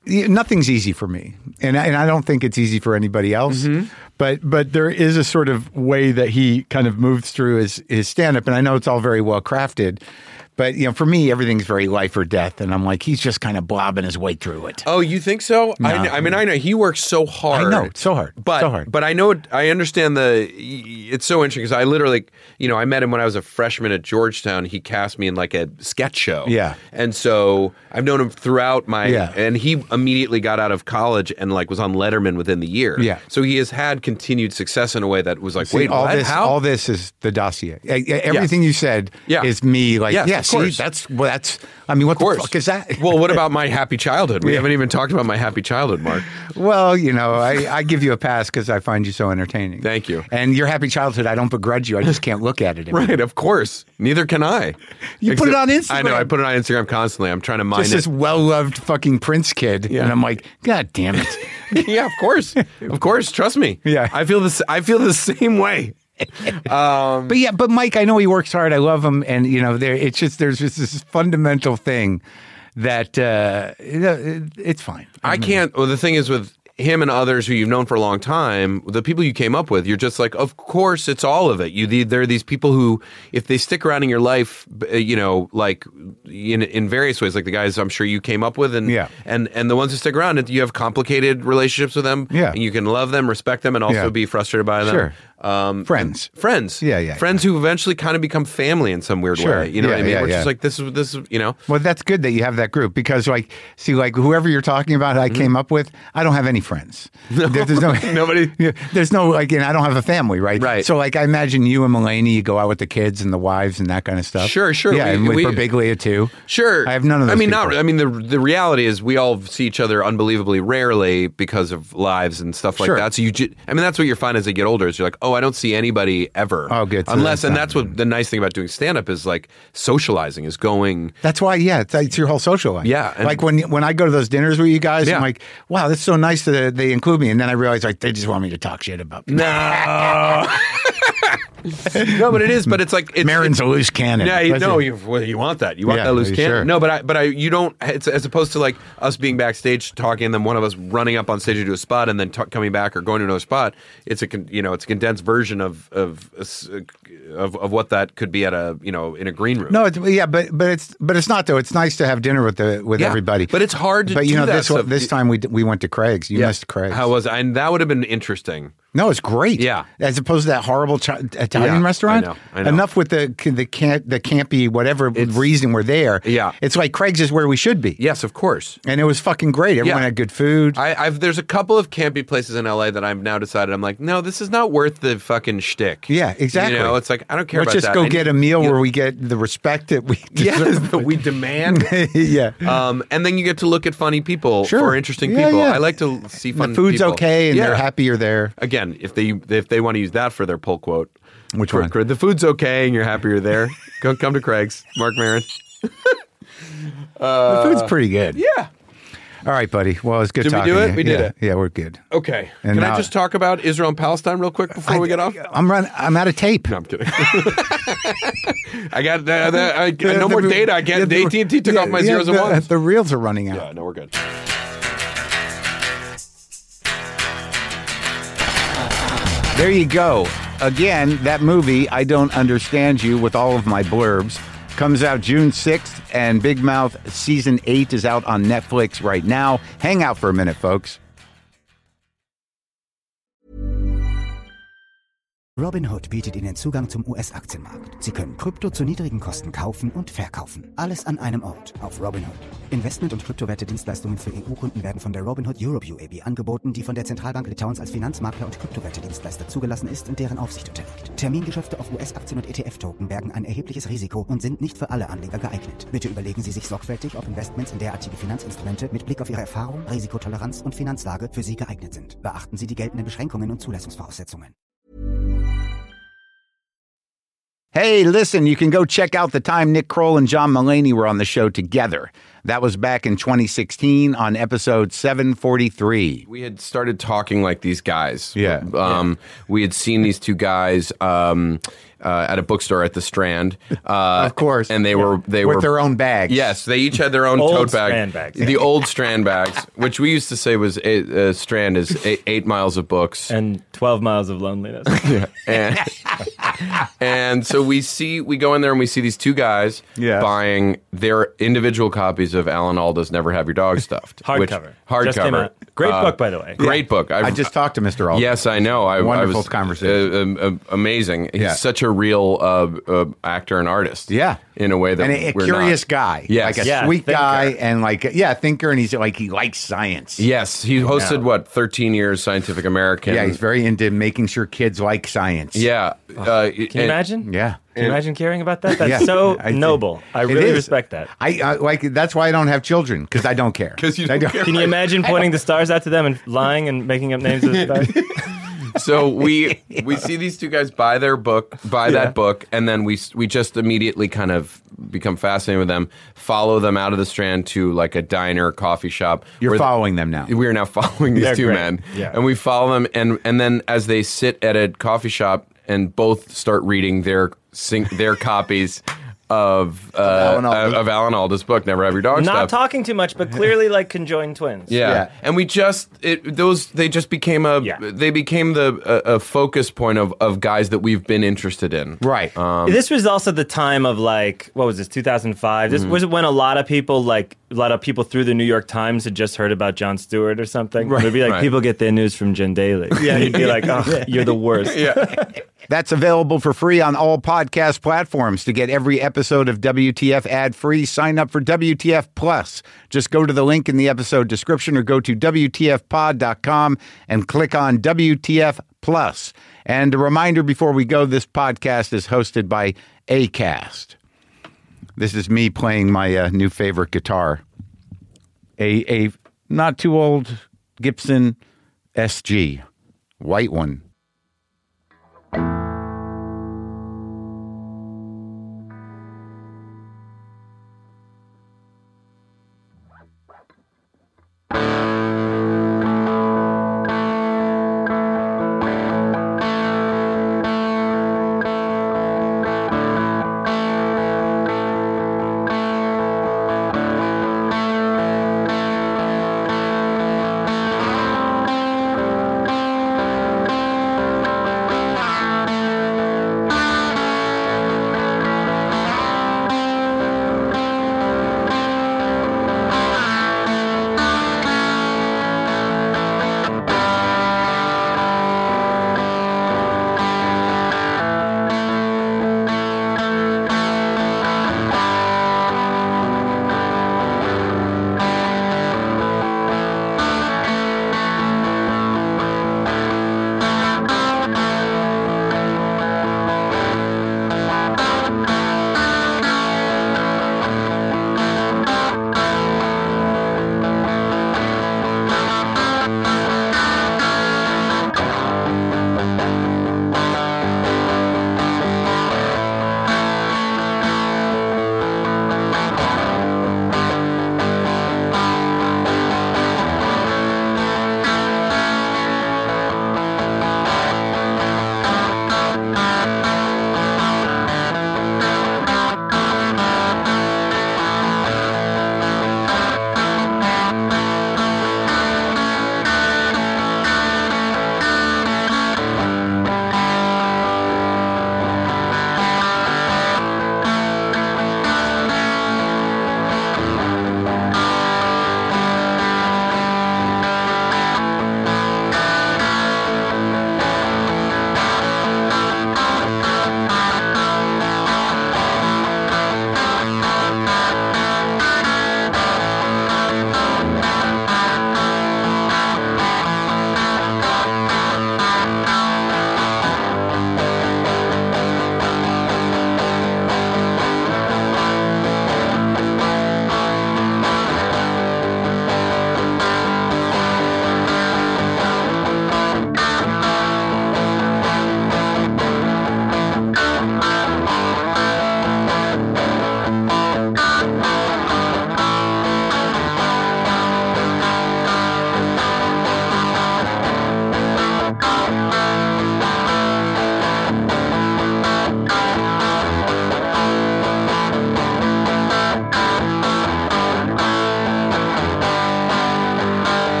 Yeah, nothing's easy for me, and I, and I don't think it's easy for anybody else. Mm-hmm. But but there is a sort of way that he kind of moves through his his stand up, and I know it's all very well crafted. But, you know, for me, everything's very life or death. And I'm like, he's just kind of blobbing his way through it. Oh, you think so? No. I, I mean, I know he works so hard. I know, so hard. But, so hard. but I know, I understand the, it's so interesting because I literally, you know, I met him when I was a freshman at Georgetown. He cast me in like a sketch show. Yeah. And so I've known him throughout my, yeah. and he immediately got out of college and like was on Letterman within the year. Yeah. So he has had continued success in a way that was like, see, wait, all what? this, How? all this is the dossier. Everything yes. you said yeah. is me like, yes, yeah, of see, course. that's, well, that's, I mean, what the fuck is that? Well, what about my happy childhood? We Yeah. haven't even talked about my happy childhood, Mark. Well, you know, I, I give you a pass because I find you so entertaining. Thank you. And your happy childhood, I don't begrudge you. I just can't look at it anymore. Right, of course. Neither can I. You put it on Instagram. I know, I put it on Instagram constantly. I'm trying to mind Just it. this well-loved fucking Prince kid. Yeah. And I'm like, God damn it. Yeah, of course. Of course, trust me. Yeah. I feel this I feel the same way. Um, But yeah, but Mike, I know he works hard. I love him, and you know, there it's just there's just this fundamental thing that uh, it, it's fine. I can't. Well, the thing is with him and others who you've known for a long time, the people you came up with, you're just like, of course, it's all of it. You, there are these people who, if they stick around in your life, you know, like in in various ways, like the guys I'm sure you came up with, and yeah. and and the ones who stick around, you have complicated relationships with them. Yeah, and you can love them, respect them, and also yeah. be frustrated by them. Sure. Um, friends, friends, yeah, yeah, friends yeah. who eventually kind of become family in some weird sure. way. You know yeah, what I mean? Yeah, Which yeah. is like this is this is you know. Well, that's good that you have that group because, like, see, like whoever you're talking about, I mm-hmm. came up with, I don't have any friends. No, there, there's no nobody. Yeah, there's no like, and I don't have a family, right? Right. So, like, I imagine you and Mulaney, you go out with the kids and the wives and that kind of stuff. Sure, sure. Yeah, we, and with we, Birbiglia too. Sure. I have none of those. I mean, people. not. I mean, the the reality is we all see each other unbelievably rarely because of lives and stuff like sure. that. So you, ju- I mean, that's what you find as you get older. Is you're like, oh, I don't see anybody ever. Oh, good. So Unless, that's and not- that's what the nice thing about doing stand up is like socializing is going. That's why, yeah, it's, it's your whole social life. Yeah, and- like when when I go to those dinners with you guys, Yeah. I'm like, wow, that's so nice that they include me, and then I realize like they just want me to talk shit about me. No. No, but it is. But it's like it's, Marin's it's, a loose cannon. Yeah, you, That's no, it. you well, you want that. You want Yeah, that loose cannon. sure. No, but I, but I, you don't. It's, as opposed to like us being backstage talking, and then one of us running up on stage to do a spot, and then t- coming back or going to another spot. It's a con- you know, it's a condensed version of of of of what that could be at a you know in a green room. No, it's, yeah, but but it's but it's not though. It's nice to have dinner with the with Yeah, everybody. but it's hard to But you do know, that this stuff. this time we we went to Craig's. You Yeah. missed Craig's. How was I? And that would have been interesting. No, it's great. Yeah. as opposed to that horrible chi- Italian Yeah, restaurant. I know, I know. Enough with the the can't the campy whatever It's- reason we're there. Yeah. it's like Craig's is where we should be. Yes, of course. And it was fucking great. Everyone Yeah. had good food. I, I've there's a couple of campy places in L A that I've now decided I'm like, no, this is not worth the fucking shtick. Yeah, exactly. You know, it's like I don't care Let's about just that. go And get a meal you- where we get the respect that we yes, deserve. that we demand. yeah. Um, and then you get to look at funny people Sure. or interesting Yeah, people. yeah. I like to see fun the food's people. okay and Yeah. they're happy you're there. Again, if they if they want to use that for their pull quote, Which cr- one? cr- the food's okay and you're happy you're there. Come come to Craig's, Mark Maron. the food's pretty good. Yeah. All right, buddy. Well, it's good Did we talking do to it? you. We did yeah. it. Yeah, we're good. Okay. And Can now- I just talk about Israel and Palestine real quick before we get off? I'm run. I'm out of tape. No, I'm kidding. I got the, the, I, The- no more the- data. I can't. yeah, The the- A T and T took yeah, off my yeah, zeros and the, ones. The reels are running out. Yeah, no, we're good. There you go. Again, that movie, I Don't Understand You, with all of my blurbs, comes out June sixth, and Big Mouth Season eight is out on Netflix right now. Hang out for a minute, folks. Robinhood bietet Ihnen Zugang zum U S-Aktienmarkt. Sie können Krypto zu niedrigen Kosten kaufen und verkaufen. Alles an einem Ort auf Robinhood. Investment- und Kryptowerte-Dienstleistungen für E U-Kunden werden von der Robinhood Europe U A B angeboten, die von der Zentralbank Litauens als Finanzmakler und Kryptowerte-Dienstleister zugelassen ist und deren Aufsicht unterliegt. Termingeschäfte auf U S-Aktien und E T F-Token bergen ein erhebliches Risiko und sind nicht für alle Anleger geeignet. Bitte überlegen Sie sich sorgfältig, ob Investments in derartige Finanzinstrumente mit Blick auf Ihre Erfahrung, Risikotoleranz und Finanzlage für Sie geeignet sind. Beachten Sie die geltenden Beschränkungen und Zulassungsvoraussetzungen. Hey, listen, you can go check out the time Nick Kroll and John Mulaney were on the show together. That was back in twenty sixteen on episode seven forty-three. We had started talking like these guys. Yeah. Um, yeah. We had seen these two guys um, uh, at a bookstore at the Strand. Uh, of course. And they yeah. were they with were their own bags. Yes, they each had their own old tote bag. Strand bags. The old Strand bags, which we used to say was eight, uh, Strand is eight, eight miles of books and twelve miles of loneliness. yeah. And, and so we see we go in there and we see these two guys yes. buying their individual copies of Alan Alda's Never Have Your Dog Stuffed. Hardcover. Hardcover. Just came out. Great uh, book, by the way. Great book. I've, I just talked to Mister Alda. Yes, I know. I, Wonderful I was, conversation. Uh, uh, amazing. He's Yeah. such a real uh, uh, actor and artist. Yeah. In a way that and a, a we're curious not. guy. Yes. Like a Yeah, sweet thinker. guy and like, yeah, thinker. And he's like, he likes science. Yes. He hosted, Yeah. what, thirteen years Scientific American. Yeah, he's very into making sure kids like science. Yeah. Uh, Can you imagine? Yeah. Can you imagine caring about that? That's Yeah. so I think- noble. I It really is. respect that. I, I like that's why I don't have children because I don't care. 'Cause you I don't care. Can you imagine pointing the stars out to them and lying and making up names of the stars? So we we see these two guys buy their book, buy Yeah. that book, and then we we just immediately kind of become fascinated with them. Follow them out of the Strand to like a diner, coffee shop. You're where the- following them now. We are now following these They're two great. men, Yeah. and we follow them, and and then as they sit at a coffee shop and both start reading their sing, their copies of uh, Alan Alda. of, of Alan Alda's book, Never Have Your Dog Not Stuffed. talking too much, but clearly like conjoined twins. Yeah. Yeah. And we just it those they just became a Yeah. they became the a, a focus point of of guys that we've been interested in. Right. This was also the time of like, what was this, two thousand five? This Mm-hmm. was when a lot of people, like, a lot of people through the New York Times had just heard about Jon Stewart or something. Right. It would be like, Right. people get their news from Jen Daly. Yeah. You'd be like, oh, you're the worst. That's available for free on all podcast platforms. To get every episode of W T F ad-free, sign up for W T F Plus. Just go to the link in the episode description or go to W T F pod dot com and click on W T F Plus. And a reminder before we go, this podcast is hosted by Acast. This is me playing my uh, new favorite guitar. A, a not too old Gibson S G, white one.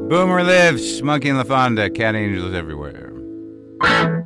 Boomer lives. Monkey and LaFonda. Cat angels everywhere.